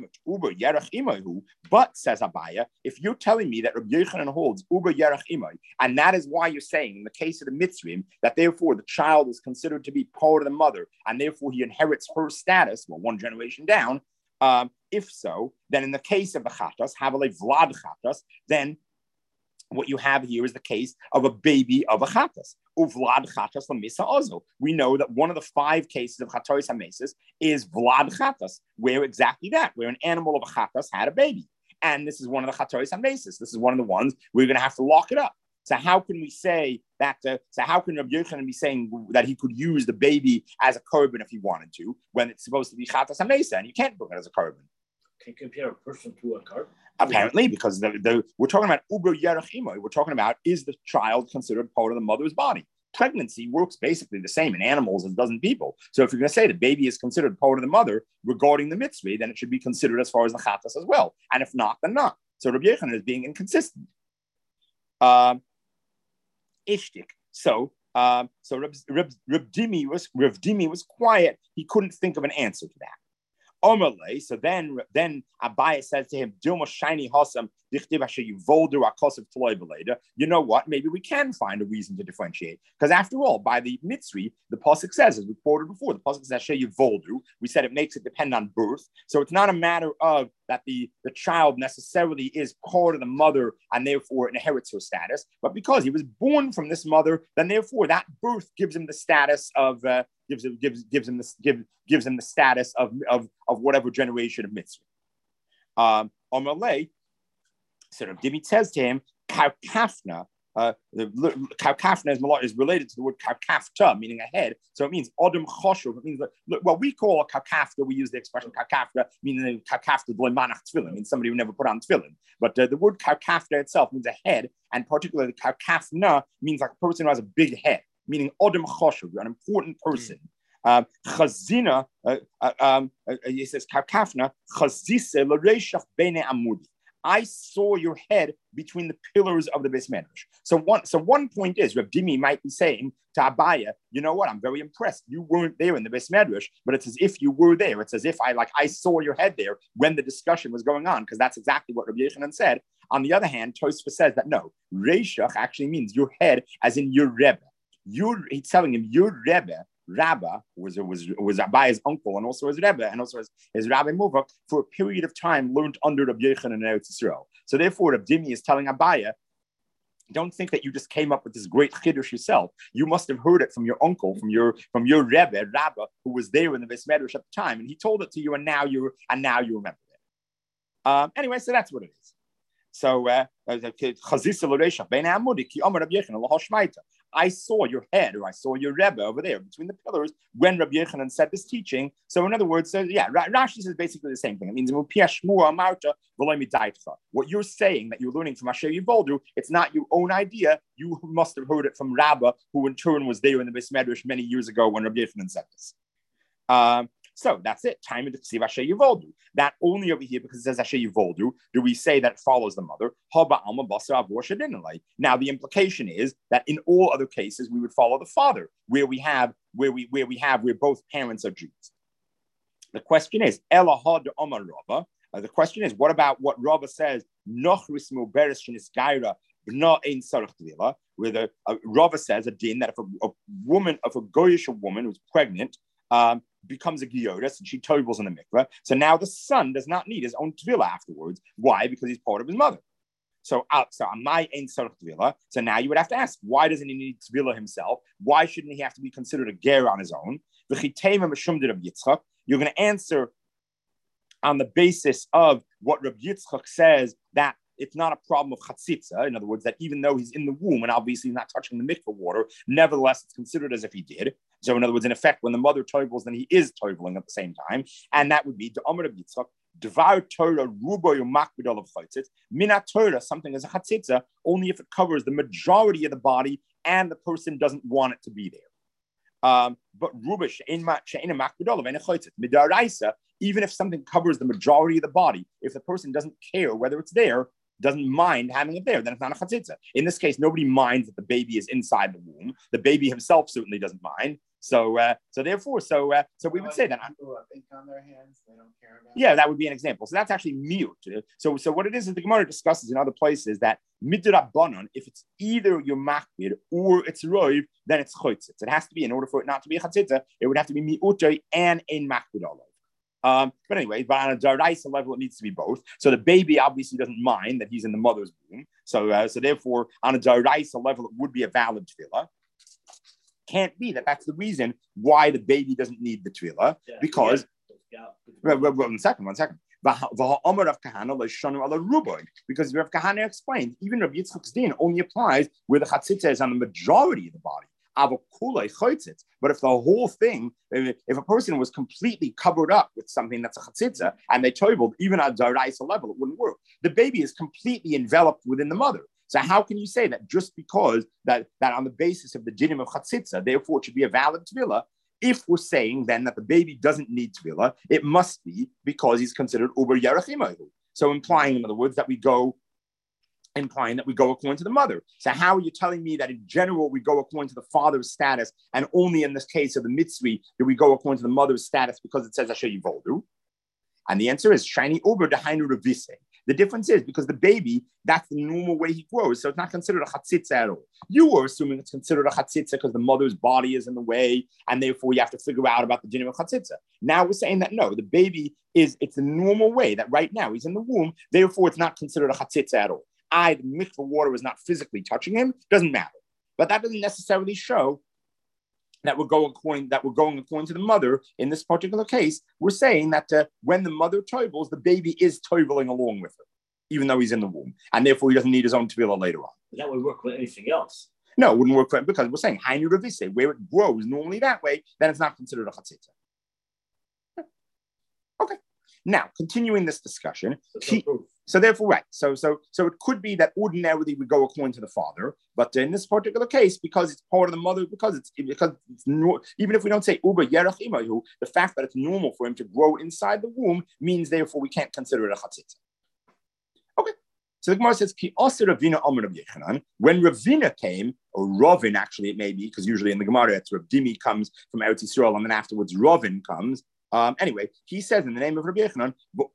But, says Abaya, if you're telling me that Rabbi Yochanan holds uber yerach imay, and that is why you're saying in the case of the mitzvim that therefore the child is considered to be part of the mother, and therefore he inherits her status, well, one generation down. Um, if so, then in the case of the chatas, havale vlad chatas, then what you have here is the case of a baby of a chatas. Uvlad chatas lamisa ozo. We know that one of the five cases of chatois hamesas is vlad chatas, where exactly that, where an animal of a chatas had a baby. And this is one of the chatois hamesas. This is one of the ones we're going to have to lock it up. So how can we say that? Uh, so how can Rabbi Yochanan be saying that he could use the baby as a korban if he wanted to, when it's supposed to be chatas hamesa, and you can't bring it as a korban? Can you compare a person to a korban? Apparently, because the, the, we're talking about uber yerachimo. We're talking about, is the child considered part of the mother's body? Pregnancy works basically the same in animals as it does in people. So if you're going to say the baby is considered part of the mother regarding the mitzvah, then it should be considered as far as the chatas as well. And if not, then not. So Rabbi Yochanan is being inconsistent. Um, Ishtik. So, um, so Reb, Reb, Reb Dimi was Reb Dimi was quiet. He couldn't think of an answer to that. Omerle, so then, then Abaya says to him, Dilma shiny hasam, you know what? Maybe we can find a reason to differentiate. Because after all, by the mitzri, the pasuk says, as we quoted before, the pasuk says Voldu. We said it makes it depend on birth. So it's not a matter of that the, the child necessarily is part of the mother and therefore inherits her status, but because he was born from this mother, then therefore that birth gives him the status of uh, gives him gives gives him the give, gives him the status of of of whatever generation of mitzvah. Um, Omerle, so Rabbi Dimi says to him, Karkafna, uh, the karkafna is, is related to the word karkafta, meaning a head. So it means odem choshuv. It means that, well, we call a karkafta. We use the expression karkafta, meaning karkafta manach tefillin, means somebody who never put on tefillin. But uh, the word karkafta itself means a head, and particularly karkafna means like a person who has a big head, meaning odem choshuv, an important person. Um, Chazina, uh, uh, um, uh, he says, Karkafna, Chazise l'reishach bene amudi. I saw your head between the pillars of the Beis Medrash. So one, so one point is, Reb Dimi might be saying to Abaya, you know what? I'm very impressed. You weren't there in the Beis Medrash, but it's as if you were there. It's as if I like I saw your head there when the discussion was going on, because that's exactly what Rabbi Yochanan said. On the other hand, Tosfos says that no, reishach actually means your head, as in your Rebbe. Your, he's telling him your Rebbe. Rabba was was was Abaya's uncle and also his Rebbe and also his, his Rabbi Muvak for a period of time learned under Rabbi Yochanan in Eretz Yisrael. So therefore, Rabbi Dimi is telling Abaya, don't think that you just came up with this great chiddush yourself. You must have heard it from your uncle, from your from your Rebbe Rabba, who was there in the Beis Medrash at the time, and he told it to you, and now you and now you remember it. Um, anyway, so that's what it is. So uh, I saw your head, or I saw your Rebbe over there between the pillars when Rabbi Yochanan said this teaching. So in other words, so yeah, Rashi says basically the same thing. It means what you're saying that you're learning from Asher Yivoldu, it's not your own idea. You must have heard it from Rabbah, who in turn was there in the Beis Medrash many years ago when Rabbi Yochanan said this. Um, So that's it. Time to see Asher Yivoldu. That only over here, because it says Asher Yivoldu, do we say that it follows the mother. Now the implication is that in all other cases we would follow the father, where we have where we where we have where both parents are Jews. The question is, Elahad Omar Rabba. Uh, the question is, what about what Rabba says? Nochrismu bereshinis gaira b'na ein sarach tvila, where the uh, Rabba says a din that if a, a woman, if a goyish woman who's pregnant. Um, becomes a gioris and she tovels in the mikveh. So now the son does not need his own tvila afterwards. Why? Because he's part of his mother. So, uh, so my ain't sarach tvila. So now you would have to ask, why doesn't he need tvila himself? Why shouldn't he have to be considered a ger on his own? You're going to answer on the basis of what Rabbi Yitzchak says, that it's not a problem of chatzitza. In other words, that even though he's in the womb and obviously not touching the mikveh water, nevertheless, it's considered as if he did. So in other words, in effect, when the mother tovels, then he is toveling at the same time. And that would be the Amar of Yitzchak, Devar Torah rubo makbidol of chaitzit. Minat Torah, something as a chatzitza, only if it covers the majority of the body and the person doesn't want it to be there. Um, but rubish in makbidol of any chaitzit. Midaraisa, even if something covers the majority of the body, if the person doesn't care whether it's there, doesn't mind having it there, then it's not a chatzitza. In this case, nobody minds that the baby is inside the womb. The baby himself certainly doesn't mind. So, uh, so therefore, so, uh, so we would say that. People have ink on their hands, they don't care about. Yeah, that would be an example. So that's actually mute. So, so what it is that the Gemara discusses in other places that midrabanan, if it's either your makbid or it's roiv, then it's chotzitz. It has to be, in order for it not to be a chatzitza, it would have to be miutay and in makbid olav. Um, but anyway, but on a daraisa level, it needs to be both. So the baby obviously doesn't mind that he's in the mother's womb. So, uh, so therefore, on a daraisa level, it would be a valid tefillah. Can't be that that's the reason why the baby doesn't need the tefillah, yeah, because yeah. Well, well, well, one second, one second. Because Rav Kahana explained, even Rav Yitzchak's din only applies where the chatzitza is on the majority of the body. But if the whole thing, if a person was completely covered up with something that's a chatzitza and they toveled, even at daraisa level, it wouldn't work. The baby is completely enveloped within the mother. So how can you say that just because that, that on the basis of the dinim of chatzitza, therefore it should be a valid tefillah? If we're saying then that the baby doesn't need tefillah, it must be because he's considered uber yerachimahu. So implying, in other words, that we go implying that we go according to the mother. So how are you telling me that in general we go according to the father's status, and only in this case of the mitzvah do we go according to the mother's status because it says Asher Yivoldu? And the answer is shiny uber dehainu revise. The difference is because the baby, that's the normal way he grows, so it's not considered a chatzitza at all. You were assuming it's considered a chatzitza because the mother's body is in the way, and therefore you have to figure out about the din of chatzitza. Now we're saying that no, the baby is, it's the normal way that right now he's in the womb, therefore it's not considered a chatzitza at all. I, the mikvah water is not physically touching him, doesn't matter. But that doesn't necessarily show that we're going according that we're going according to the mother. In this particular case, we're saying that uh, when the mother tovels, the baby is toveling along with her. even though he's in the womb. And therefore, he doesn't need his own tefillah later on. But that would work with anything else. No, it wouldn't work for him because we're saying Hainu Ravise, where it grows normally that way, then it's not considered a chatzitza. Okay. Now, continuing this discussion, he, so therefore, right. So, so, so it could be that ordinarily we go according to the father, but in this particular case, because it's part of the mother, because it's because it's no, even if we don't say uber yerach imahu, the fact that it's normal for him to grow inside the womb means therefore we can't consider it a chatzitza. Okay. So the Gemara says, Ki also Ravina Amar Rabbi Yechanan. When Ravina came, or Ravin actually it may be, because usually in the Gemara it's Rav Dimi comes from Eretz Yisrael, and then afterwards Ravin comes. Um, anyway, he says in the name of Rabbi Yechanan,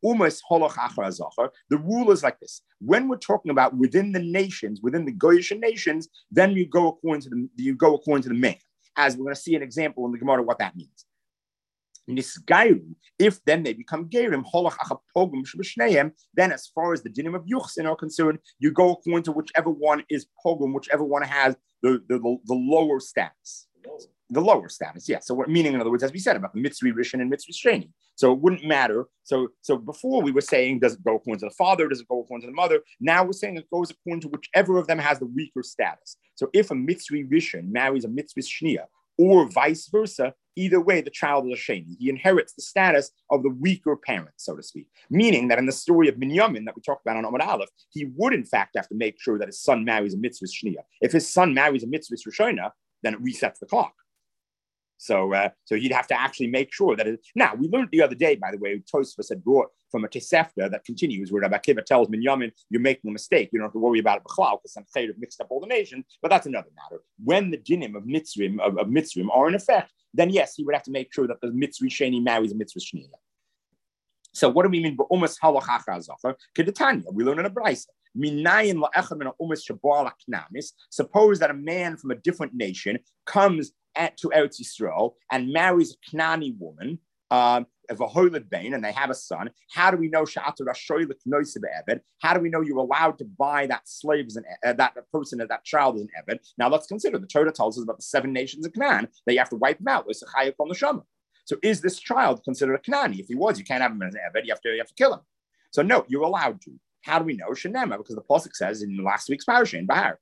the rule is like this. When we're talking about within the nations, within the Goyish nations, then you go according to the you go according to the man. As we're going to see an example in the Gemara what that means. Nisgairu, if then they become Gerim, then as far as the dinim of Yuchsin are concerned, you go according to whichever one is Pogum, whichever one has the, the, the, the lower status. The lower status, yeah. So what meaning, in other words, as we said about the Mitzri Rishon and Mitzri Shreni. So it wouldn't matter. So, so before we were saying, does it go according to the father? Does it go according to the mother? Now we're saying it goes according to whichever of them has the weaker status. So if a Mitzri Rishon marries a Mitzri Shnia, or vice versa, either way, the child is a sheni. He inherits the status of the weaker parent, so to speak. Meaning that in the story of Binyamin that we talked about on Amud Aleph, he would in fact have to make sure that his son marries a mitzvah shnia. If his son marries a mitzvah rishona, then it resets the clock. So, uh, so he'd have to actually make sure that it. Now, we learned the other day, by the way, Tosfos had brought from a Tosefta that continues, where Rabbi Akiva tells Binyamin, you're making a mistake. You don't have to worry about it b'chlal because some chayr have mixed up all the nations. But that's another matter. When the dinim of mitzrim of, of mitzrim are in effect, then yes, he would have to make sure that the mitzri sheni marries a mitzri shniya. So, what do we mean by umas halachacha zacher? Kedetanya, we learn in a brayso. Suppose that a man from a different nation comes at, to Eretz Yisrael and marries a Knani woman, um, of a hoiled bain, and they have a son. How do we know sha'atar rashoy l'knoise be'eved? How do we know you're allowed to buy that slave as an uh, that person, that child as an eved? Now let's consider the Torah tells us about the seven nations of Canaan that you have to wipe them out. So is this child considered a Knani? If he was, you can't have him as an eved. You have to you have to kill him. So no, you're allowed to. How do we know? Shenema, because the pasuk says in last week's parasha in Bahar,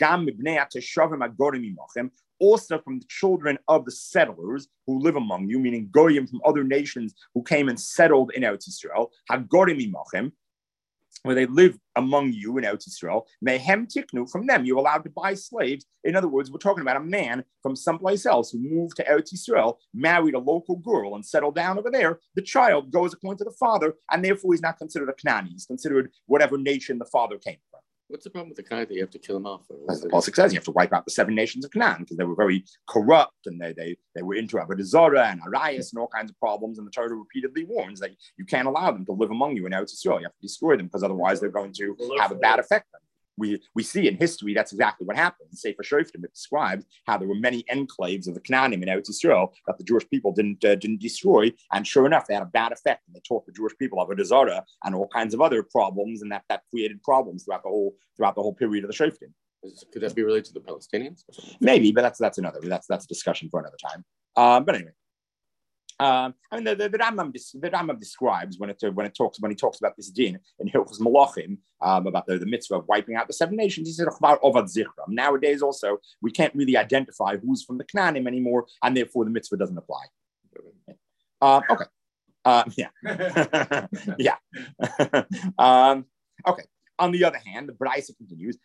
also from the children of the settlers who live among you, meaning goyim from other nations who came and settled in Eretz Yisrael, hagorim imachem, where they live among you in Eretz Yisrael, mehem tiknu, from them you're allowed to buy slaves. In other words, we're talking about a man from someplace else who moved to Eretz Yisrael, married a local girl and settled down over there. The child goes according to the father, and therefore he's not considered a Knani. He's considered whatever nation the father came from. What's the problem with the guy that you have to kill him off? As the pasuk says, you have to wipe out the seven nations of Canaan because they were very corrupt and they they, they were into Avodah Zarah and Arias and all kinds of problems. And the Torah repeatedly warns that you can't allow them to live among you in Eretz Yisrael. You have to destroy them because otherwise they're going to have a bad effect on you. We, we see in history that's exactly what happened. In Sefer Shoftim, it describes how there were many enclaves of the Canaanim in Eretz Yisrael that the Jewish people didn't uh, didn't destroy, and sure enough, they had a bad effect, and they taught the Jewish people of Avodah Zarah and all kinds of other problems, and that, that created problems throughout the whole throughout the whole period of the Shoftim. Could that be related to the Palestinians? Maybe, but that's that's another that's that's a discussion for another time. Um, but anyway. Um, I mean, the, the, the, Rambam, the Rambam describes when it when it talks when he talks about this din in Hilchos Malachim um, about the, the mitzvah of wiping out the seven nations. He said about Ovad Zichram. Nowadays, also we can't really identify who's from the Canaanim anymore, and therefore the mitzvah doesn't apply. Um, okay, uh, yeah, yeah. um, okay. On the other hand, the Braisa continues.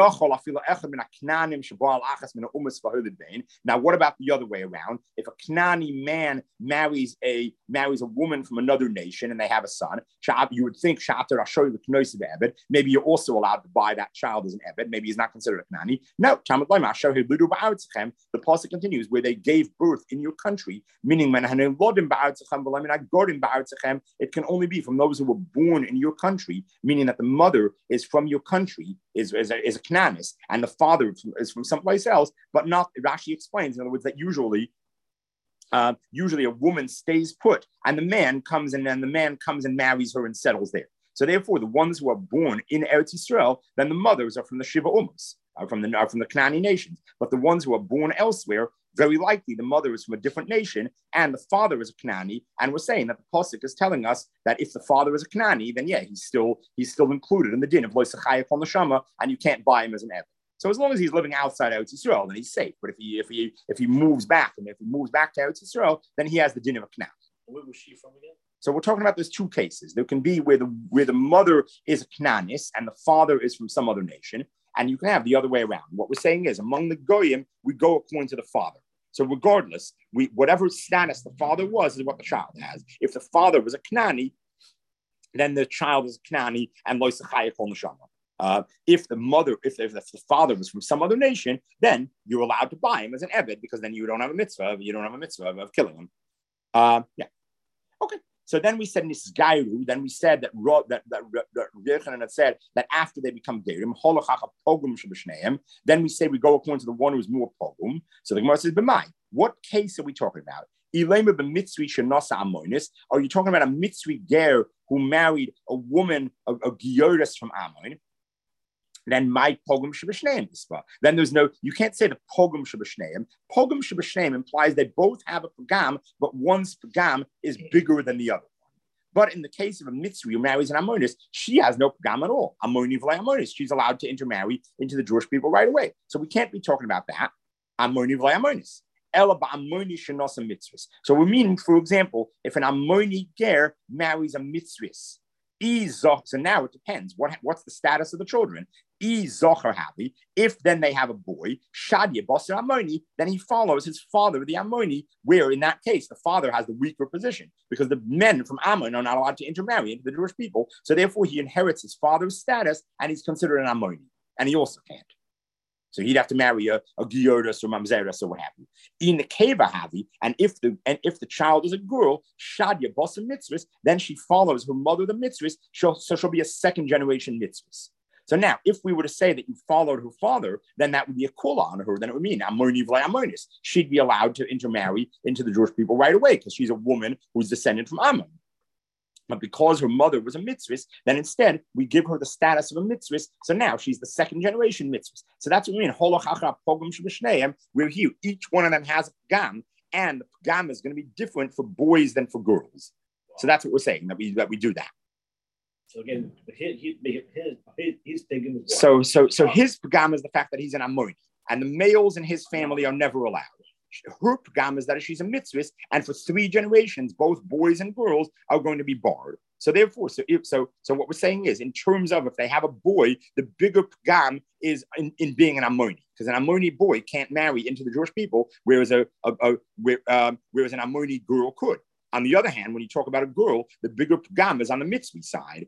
Now, what about the other way around? If a Knani man marries a marries a woman from another nation and they have a son, you would think maybe you're also allowed to buy that child as an Ebed. Maybe he's not considered a Knani. No, the pasuk continues where they gave birth in your country, meaning it can only be from those who were born in your country, meaning that the mother is from your country, is, is, a, is a Canaanist, and the father is from someplace else, but not, Rashi explains, in other words, that usually, uh, usually a woman stays put, and the man comes and then the man comes and marries her and settles there. So therefore, the ones who are born in Eretz Yisrael, then the mothers are from the Shiva Umas, are from the, are from the Canaanite nations. But the ones who are born elsewhere, very likely the mother is from a different nation and the father is a Kanani. And we're saying that the pasuk is telling us that if the father is a Kanani, then yeah, he's still he's still included in the din of Lo Sechayach on the Shama, and you can't buy him as an Eved. So as long as he's living outside Eretz Yisrael, then he's safe. But if he if he if he moves back and if he moves back to Eretz Yisrael, then he has the din of a Kanani. Where was she from again? So we're talking about there's two cases. There can be where the where the mother is a Kananis and the father is from some other nation, and you can have the other way around. What we're saying is, among the Goyim, we go according to the father. So regardless, we whatever status the father was is what the child has. If the father was a Kanani, then the child is a Kanani and Lo Sechayach Kol Neshama. Uh, if the mother, if, if the father was from some other nation, then you're allowed to buy him as an Eved because then you don't have a mitzvah. You don't have a mitzvah of, of killing him. Uh, yeah. Okay. So then we said Nisgairu. Then we said that that that Yechanan had said that after they become Gerim, Holachacha Pogum Shabashneim. Then we say we go according to the one who's more Pogum. So the Gemara says, "B'mai, what case are we talking about? Ilema b'mitzri shenasa amonis. Are you talking about a mitzri ger who married a woman, a, a gioris from Ammon? Then my pogum shabashneim ispa. Then there's no, you can't say the pogum shabashneim. Pogum shabashneim implies they both have a pagam, but one's pagam is bigger than the other one. But in the case of a mitzri who marries an Ammonis, she has no pagam at all. Ammoni v'lei Ammonis. She's allowed to intermarry into the Jewish people right away. So we can't be talking about that. Ammoni v'lei Ammonis. Ela ba'ammoni shenosa mitzvahs. So we mean, for example, if an Ammoni ger marries a mitzvahs, so now it depends. What, what's the status of the children? If then they have a boy, Shadia Basar Ammoni, then he follows his father, the Ammoni, where in that case the father has the weaker position because the men from Ammon are not allowed to intermarry into the Jewish people. So therefore he inherits his father's status and he's considered an Ammoni. And he also can't. So he'd have to marry a, a Gioris or Mamzeris or what have you. In the Keva Havi, and if the and if the child is a girl, Shadia Bosa Mitzvahs, then she follows her mother the Mitzvahs, she'll, so she'll be a second generation Mitzvahs. So now, if we were to say that you followed her father, then that would be a kula on her. Then it would mean Ammoni v'lei Ammonis. She'd be allowed to intermarry into the Jewish people right away because she's a woman who's descended from Ammon. But because her mother was a mitzvah, then instead we give her the status of a mitzvah. So now she's the second generation mitzvah. So that's what we mean. Holachacha pogum shabashneim. We're here. Each one of them has a pagam, and the pagam is going to be different for boys than for girls. Wow. So that's what we're saying, that we that we do that. So again, his his his, his pagam is so so so his pagam is the fact that he's an Ammoni, and the males in his family are never allowed. Her pagam is that she's a mitzvah, and for three generations, both boys and girls are going to be barred. So therefore, so if, so so what we're saying is, in terms of if they have a boy, the bigger pagam is in, in being an Ammoni, because an Ammoni boy can't marry into the Jewish people, whereas a, a, a where, um, whereas an Ammoni girl could. On the other hand, when you talk about a girl, the bigger pagam is on the mitzvah side.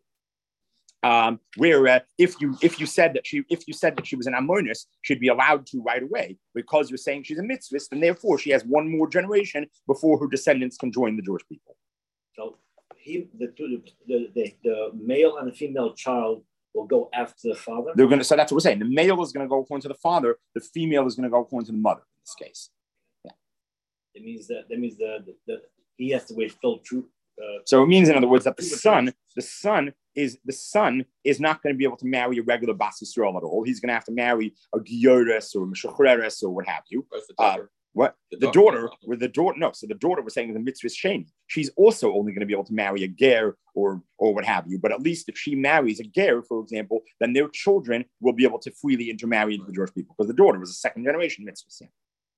Um, where uh, if you if you said that she if you said that she was an Ammonis, she'd be allowed to right away because you're saying she's a mitzvah, and therefore she has one more generation before her descendants can join the Jewish people. So he the the the, the male and the female child will go after the father. They're gonna so that's what we're saying. The male is gonna go according to the father. The female is gonna go according to the mother in this case. Yeah. It means that that means the, the, the he has to wait full truth. Uh, so it means, in other words, that the son, the son is the son is not going to be able to marry a regular Bas Yisrael at all. He's going to have to marry a Gioris or a Meshuchreres or what have you. Uh, what the, the daughter, with the daughter? No, so the daughter was saying the mitzvah sheni. She's also only going to be able to marry a ger or or what have you. But at least if she marries a ger, for example, then their children will be able to freely intermarry into the Jewish people because the daughter was a second generation mitzvah.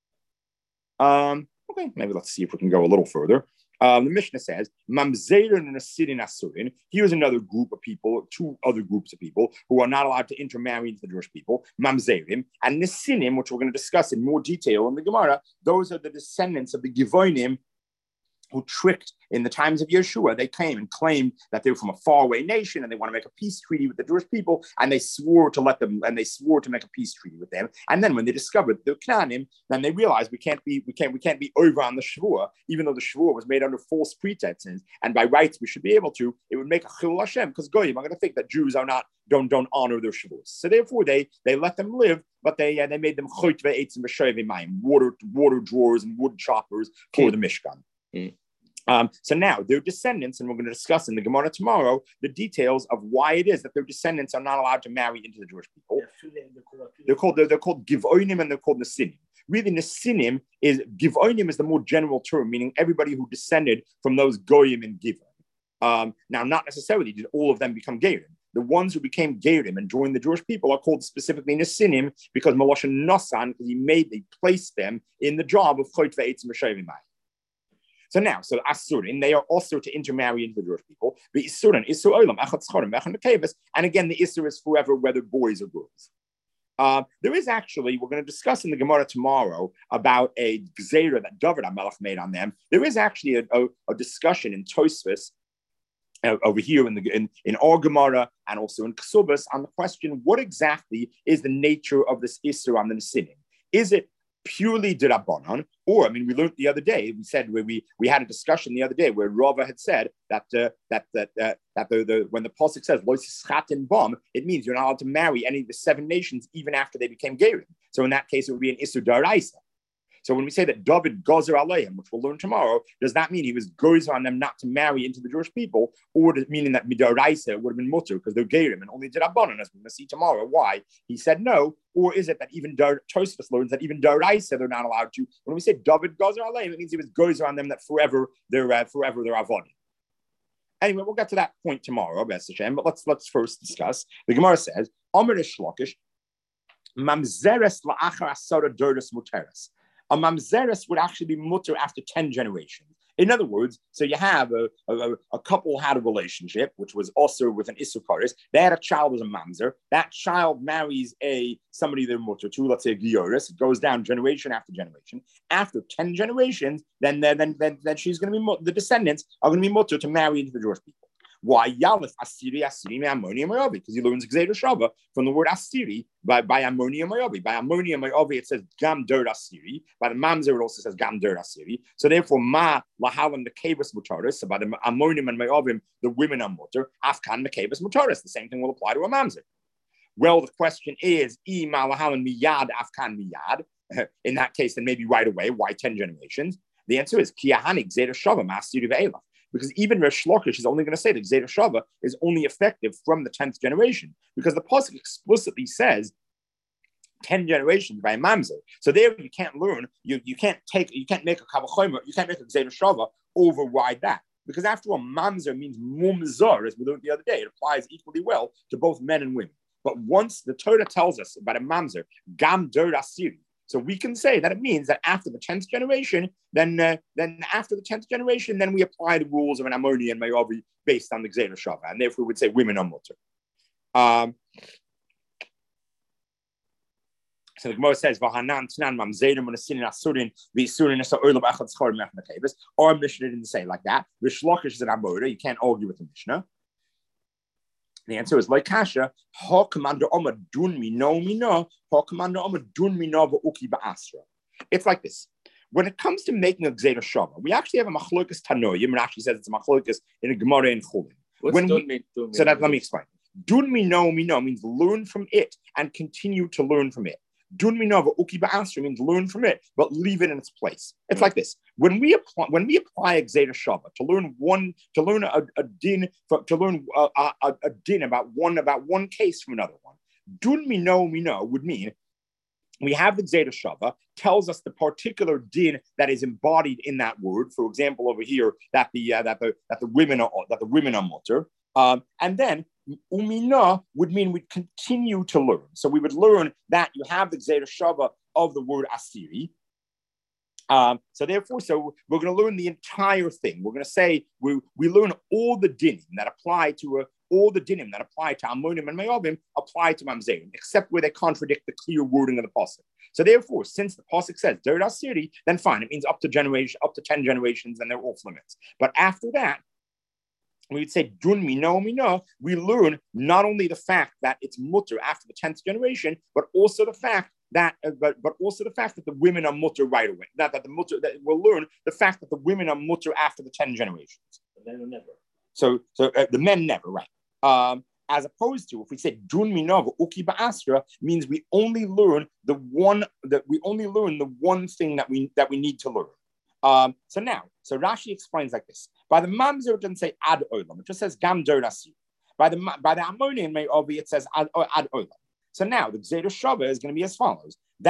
Um. Okay, maybe let's see if we can go a little further. Um, the Mishnah says, Mamzerin and Asirin Asurin. Here's another group of people, two other groups of people who are not allowed to intermarry into the Jewish people. Mamzerim and Nesinim, which we're going to discuss in more detail in the Gemara. Those are the descendants of the Givonim who tricked in the times of Yeshua. They came and claimed that they were from a faraway nation and they want to make a peace treaty with the Jewish people, and they swore to let them, and they swore to make a peace treaty with them. And then when they discovered the Knanim, then they realized we can't be, we can't, we can't be over on the Shvua, even though the Shvua was made under false pretenses, and by rights we should be able to. It would make a Chilul Hashem because Goyim are going to think that Jews are not don't don't honor their Shavuos. So therefore they they let them live, but they uh, they made them water water drawers and wood choppers for the Mishkan. Mm. Um, so now their descendants, and we're going to discuss in the Gemara tomorrow the details of why it is that their descendants are not allowed to marry into the Jewish people. They're called they're, they're called Givonim and they're called Nesinim. Really, Nesinim is, Givonim is the more general term, meaning everybody who descended from those Goyim and Givon. Um, now, not necessarily did all of them become Gerim. The ones who became Gerim and joined the Jewish people are called specifically Nesinim because Maloshan Nasan, because he made, they placed them in the job of Chot Ve'etz Meshavimai. So now, so Asurin, they are also to intermarry into the Jewish people. The Isurin, Isur Olam, Echad Schorim, Echad Mekevus, and again, the Isur is forever, whether boys or girls. Uh, there is actually, we're going to discuss in the Gemara tomorrow about a Gzeira that David HaMelech made on them. There is actually a, a, a discussion in Tosfos, uh, over here in the in, in our Gemara and also in Ksubas on the question, what exactly is the nature of this Isur on the Nesinim? Is it purely D'Rabbanan, or I mean, we learned the other day. We said where we we had a discussion the other day where Rava had said that uh, that that uh, that the, the when the pasuk says Lo Yischatin Bam, it means you're not allowed to marry any of the seven nations even after they became Gerim. So in that case, it would be an Isur Daraisa. So when we say that David gozer aleihim, which we'll learn tomorrow, does that mean he was gozer on them not to marry into the Jewish people, or does it mean that midaraisa would have been mutter because they're gerim and only did abbanan, as we're going to see tomorrow? Why he said no, or is it that even Tosfos learns that even daraisa they're not allowed to? When we say David gozer aleihim, it means he was gozer on them that forever they're uh, forever they're avodim. Anyway, we'll get to that point tomorrow, B'ez Hashem, but let's let's first discuss. The Gemara says, Amar Shlokish, mamzeres la'achar asara durdas muteres. A mamzeres would actually be mutter after ten generations. In other words, so you have a, a, a couple had a relationship, which was also with an Isukaris. They had a child as a mamzer. That child marries a somebody they're mutter to, let's say a Gioris. It goes down generation after generation. After ten generations, then then then, then she's going to be, the descendants are going to be mutter to marry into the Jewish people. Why? Yalef Asiri Asiri Ammonium Mayavi, because he learns Gzeira Shava from the word Asiri by, by Ammonium Mayavi. By Ammonium Mayavi, it says Gam Dur Asiri. By the Mamzer, it also says Gam Dur Asiri. So therefore, Ma Lahavan the Kavas Mutaris. So by the Ammonium and Mayavim, the women are mutter. Afkan the Kavas Mutaris. The same thing will apply to a Mamzer. Well, the question is, I Malahavan Miyad Afkan Miyad. In that case, then maybe right away. Why ten generations? The answer is Kiahani Gzeira Shava Masiri Ve'elach. Because even Resh Lakish is only going to say that Gzeira Shava is only effective from the tenth generation, because the pasuk explicitly says ten generations by a mamzer. So there you can't learn, you, you can't take, you can't make a kavachomer, you can't make a Gzeira Shava override that. Because after all, mamzer means mumzar, as we learned the other day. It applies equally well to both men and women. But once the Torah tells us about a mamzer, gam dur asiri, so we can say that it means that after the tenth generation, then uh, then after the tenth generation, then we apply the rules of an Ammoni and Mayavi based on the Gzeira Shava, and therefore we would say women are mutter. Um, so the Gemara says, "V'hanan tnan mamzerim u'nesinin asurin v'isurin esa olam echad schar mechnakeves." Our Mishnah didn't say it like that. Rish Lakish is an Amora. You can't argue with the Mishnah. The answer is like Kasha, ha commander Omar dun mi no mi no, ha commander Omar dun mi no v'uki ba'asra. It's like this. When it comes to making a Gzeira Shava, we actually have a machlokas tanoim, and actually says it's a machlokas in a Gemara in Chulin. What's when dun we, mi, dun so mi, that let me explain. Dun mi no mi no means learn from it and continue to learn from it. Dun mi no v'uki ba'asra means learn from it, but leave it in its place. It's mm-hmm. like this. When we apply, when we apply a Gzeira Shava to learn one, to learn a, a din, for, to learn a, a, a din about one about one case from another one. Dun mi no mi no would mean we have the Gzeira Shava tells us the particular din that is embodied in that word. For example, over here that the uh, that the that the women are that the women are mutter, um, and then umina would mean we continue to learn. So we would learn that you have the Gzeira Shava of the word asiri. Um, so therefore, so we're going to learn the entire thing. We're going to say we we learn all the dinim that apply to a, all the dinim that apply to Ammonim and Mayavim apply to Mamzerim, except where they contradict the clear wording of the pasuk. So therefore, since the pasuk says Dered Asiri, then fine, it means up to generation, up to ten generations, and they're off limits. But after that, we would say Dun mi no mi no. We learn not only the fact that it's mutter after the tenth generation, but also the fact that, uh, but, but also the fact that the women are mutter right away. That, that the mutter, that we'll learn the fact that the women are mutter after the ten generations. The men are never. So, so uh, the men never, right? Um, as opposed to if we say Dun minov uki ba'asra means we only learn the one that we only learn the one thing that we that we need to learn. Um, so now, so Rashi explains like this: by the mamzer it doesn't say ad olam; it just says gam dorasi. By the by the ammonium may it says ad, ad olam. So now the Gzeira Shava is going to be as follows: that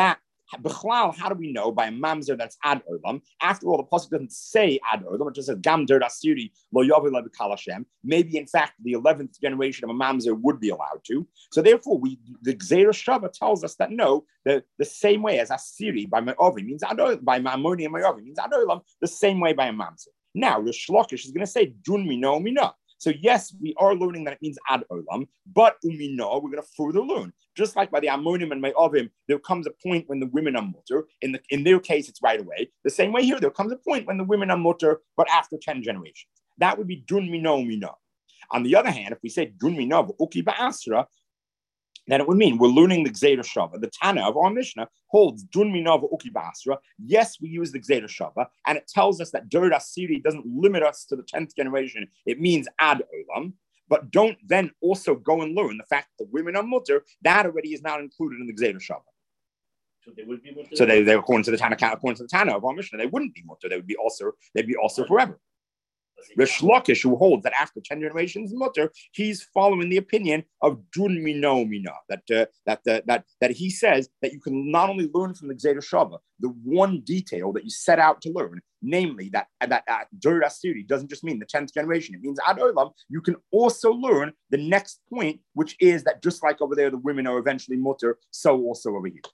B'chlal, how do we know by a mamzer that's ad olam? After all, the pasuk doesn't say ad olam; it just says gam der asiri lo yavel lebekal Hashem. Maybe, in fact, the eleventh generation of a mamzer would be allowed to. So, therefore, we the Gzeira Shava tells us that no, the, the same way as asiri by me'ovi means ad olam, by ma'amoni and me'ovi means ad olam, the same way by a mamzer. Now, Rish Lakish is going to say dun mino mina. So yes, we are learning that it means ad olam, but umino, we're going to further learn. Just like by the Ammonim and Me'ovim, there comes a point when the women are mutter. In the in their case, it's right away. The same way here, there comes a point when the women are mutter, but after ten generations. That would be dun mino mino. On the other hand, if we say dun mino uki ba'asra, then it would mean we're learning the Gzeira Shava. The Tana of our Mishnah holds Dun Minov Uki Basra. Yes, we use the Gzeira Shava, and it tells us that Dur Asiri doesn't limit us to the tenth generation. It means Ad Olam. But don't then also go and learn the fact that the women are mutter. That already is not included in the Gzeira Shava. So they would be mutter. So they, they according to the Tana, according to the Tana of our Mishnah, they wouldn't be mutter. They would be also they'd be also forever. Rish Lakish, who holds that after ten generations mutter, he's following the opinion of Dun Mino Mina, that uh, that uh, that that he says that you can not only learn from the Gzeira Shava the one detail that you set out to learn, namely that that uh, Dur Asiri doesn't just mean the tenth generation; it means Ad Olam. You can also learn the next point, which is that just like over there, the women are eventually mutter, so also over here.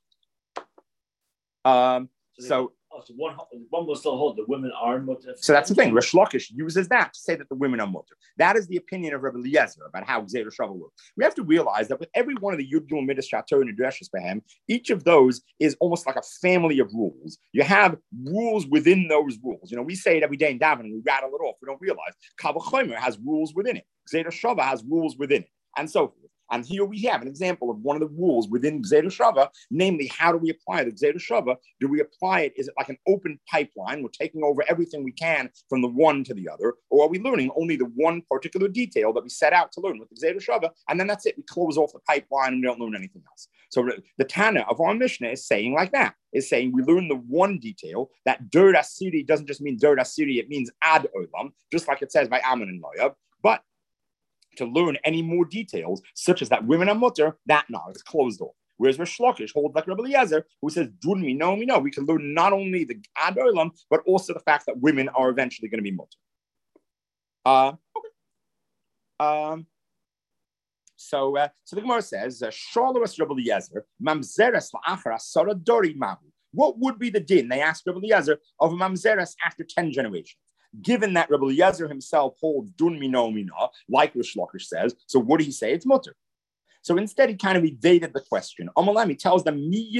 Um. So. so Oh, so one, one will still hold the women are mutter. So that's the thing. Rish Lakish uses that to say that the women are mutter. That is the opinion of Rabbi Eliezer about how Gzeira Shava works. We have to realize that with every one of the Yud Gimel Midas Shator and Nidreshes Behem, each of those is almost like a family of rules. You have rules within those rules. You know, we say it every day in davening, we rattle it off. We don't realize Kal Vachomer has rules within it. Gzeira Shava has rules within it, and so forth. And here we have an example of one of the rules within Gzeira Shava, namely, how do we apply the Gzeira Shava? Do we apply it? Is it like an open pipeline? We're taking over everything we can from the one to the other, or are we learning only the one particular detail that we set out to learn with the Gzeira Shava, and then that's it? We close off the pipeline and we don't learn anything else. So the Tana of our Mishnah is saying like that, is saying we learn the one detail, that Dur Asiri doesn't just mean Dur Asiri, it means Ad Olam, just like it says by Ammon and Moab, but to learn any more details, such as that women are mutter, that now it's closed off. Whereas Rish Lakish holds like Rabbi Eliezer, who says, Dun mi no mi no, we can learn not only the Ad Olam, but also the fact that women are eventually going to be mutter. Uh, okay. Um, so, uh, so the Gemara says, Shalawas Rabbi Eliezer, Mamzeres la'achar asara dori mahu. What would be the din, they asked Rabbi Eliezer, of a Mamzeres after ten generations? Given that Rabbi Eliezer himself holds dun mino mina, like Rish Lakish says, so what did he say? It's mutter. So instead, he kind of evaded the question. Amalami tells them,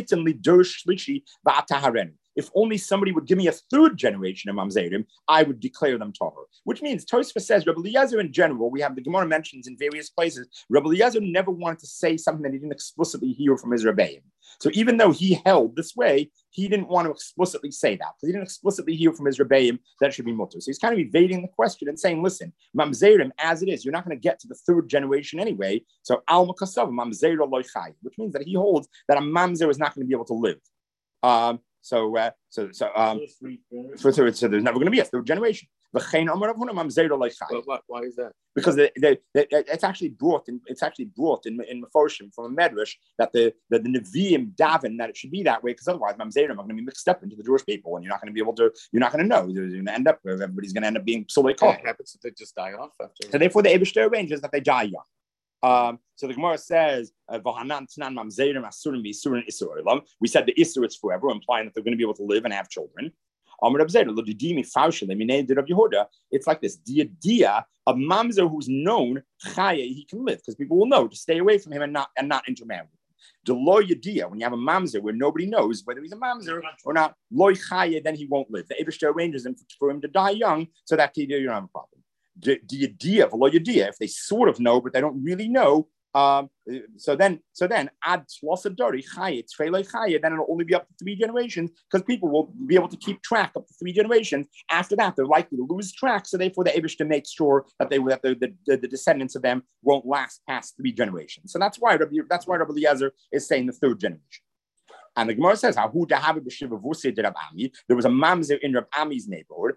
if only somebody would give me a third generation of Mamzerim, I would declare them tahor. Which means, Tosfos says, Rabbi Eliezer in general, we have the Gemara mentions in various places, Rabbi Eliezer never wanted to say something that he didn't explicitly hear from his Rebbeim. So even though he held this way, he didn't want to explicitly say that, because he didn't explicitly hear from his Rebbeim that it should be mutter. So he's kind of evading the question and saying, listen, Mamzerim, as it is, you're not going to get to the third generation anyway, so Alma Kasav, Mamzer loy chai, which means that he holds that a Mamzer is not going to be able to live. Um, So, uh, so, so, um, so, so, so there's never going to be a third generation. But why, why is that? Because they, they, they, it's actually brought in. It's actually brought in in Meforshim from a Medrash that the the, the Nevi'im daven that it should be that way, because otherwise Mamzerim are going to be mixed up into the Jewish people, and you're not going to be able to. You're not going to know. You're going to end up. Everybody's going to end up being so like. What happens if they just die off after? So therefore, the Eibishter arranges that they die young. Um, so the Gemara says, uh, we said the Isser is forever, implying that they're going to be able to live and have children. It's like this. The idea of Mamzer who's known, he can live, because people will know to stay away from him and not and not intermarry with him. The lo yadia, when you have a Mamzer where nobody knows whether he's a Mamzer or not, loy chaya, then he won't live. The Eibishter arranges him for him to die young, so that you don't have a problem. The idea of a idea, if they sort of know, but they don't really know, um, so then, so then, add tlossadori chaya, trelay chaya, then it'll only be up to three generations, because people will be able to keep track up to three generations. After that, they're likely to lose track, so therefore the Eibishter makes sure that they that the, the, the descendants of them won't last past three generations. So that's why Rabbi, that's why Rabbi Eliezer is saying the third generation. And the Gemara says, there was a mamzer in Rab Ami's neighborhood.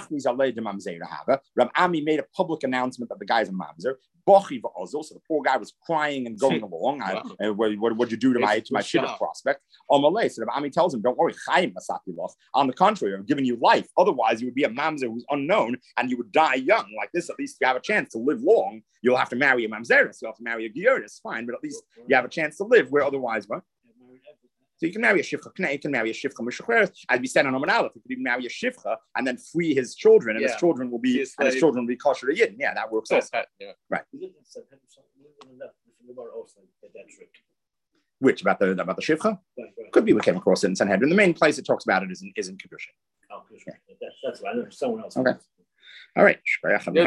Rab Ami made a public announcement that the guy's a mamzer. So the poor guy was crying and going along. Wow. I, and what what would you do to my to my shidduch prospect? So Rab Ami tells him, don't worry, on the contrary, I'm giving you life. Otherwise, you would be a mamzer who's unknown and you would die young. Like this, at least you have a chance to live long. You'll have to marry a mamzeris. You'll have to marry a gioris. Fine, but at least you have a chance to live where otherwise, what? So you can marry a shivcha k'nei, you can marry a shivcha mishacheret, as we said on Omen Aleph, you could even marry a shivcha and then free his children, and yeah. his children will be and his children will be kosher to yidden. Yeah, that works also. Yeah. Right. Which about the about the shivcha? Right, right. Could be we came across it in Sanhedrin. The main place it talks about it is in is in Kedushin. Oh, Kedushin. Yeah. That's, that's right. I know someone else. Okay. All right.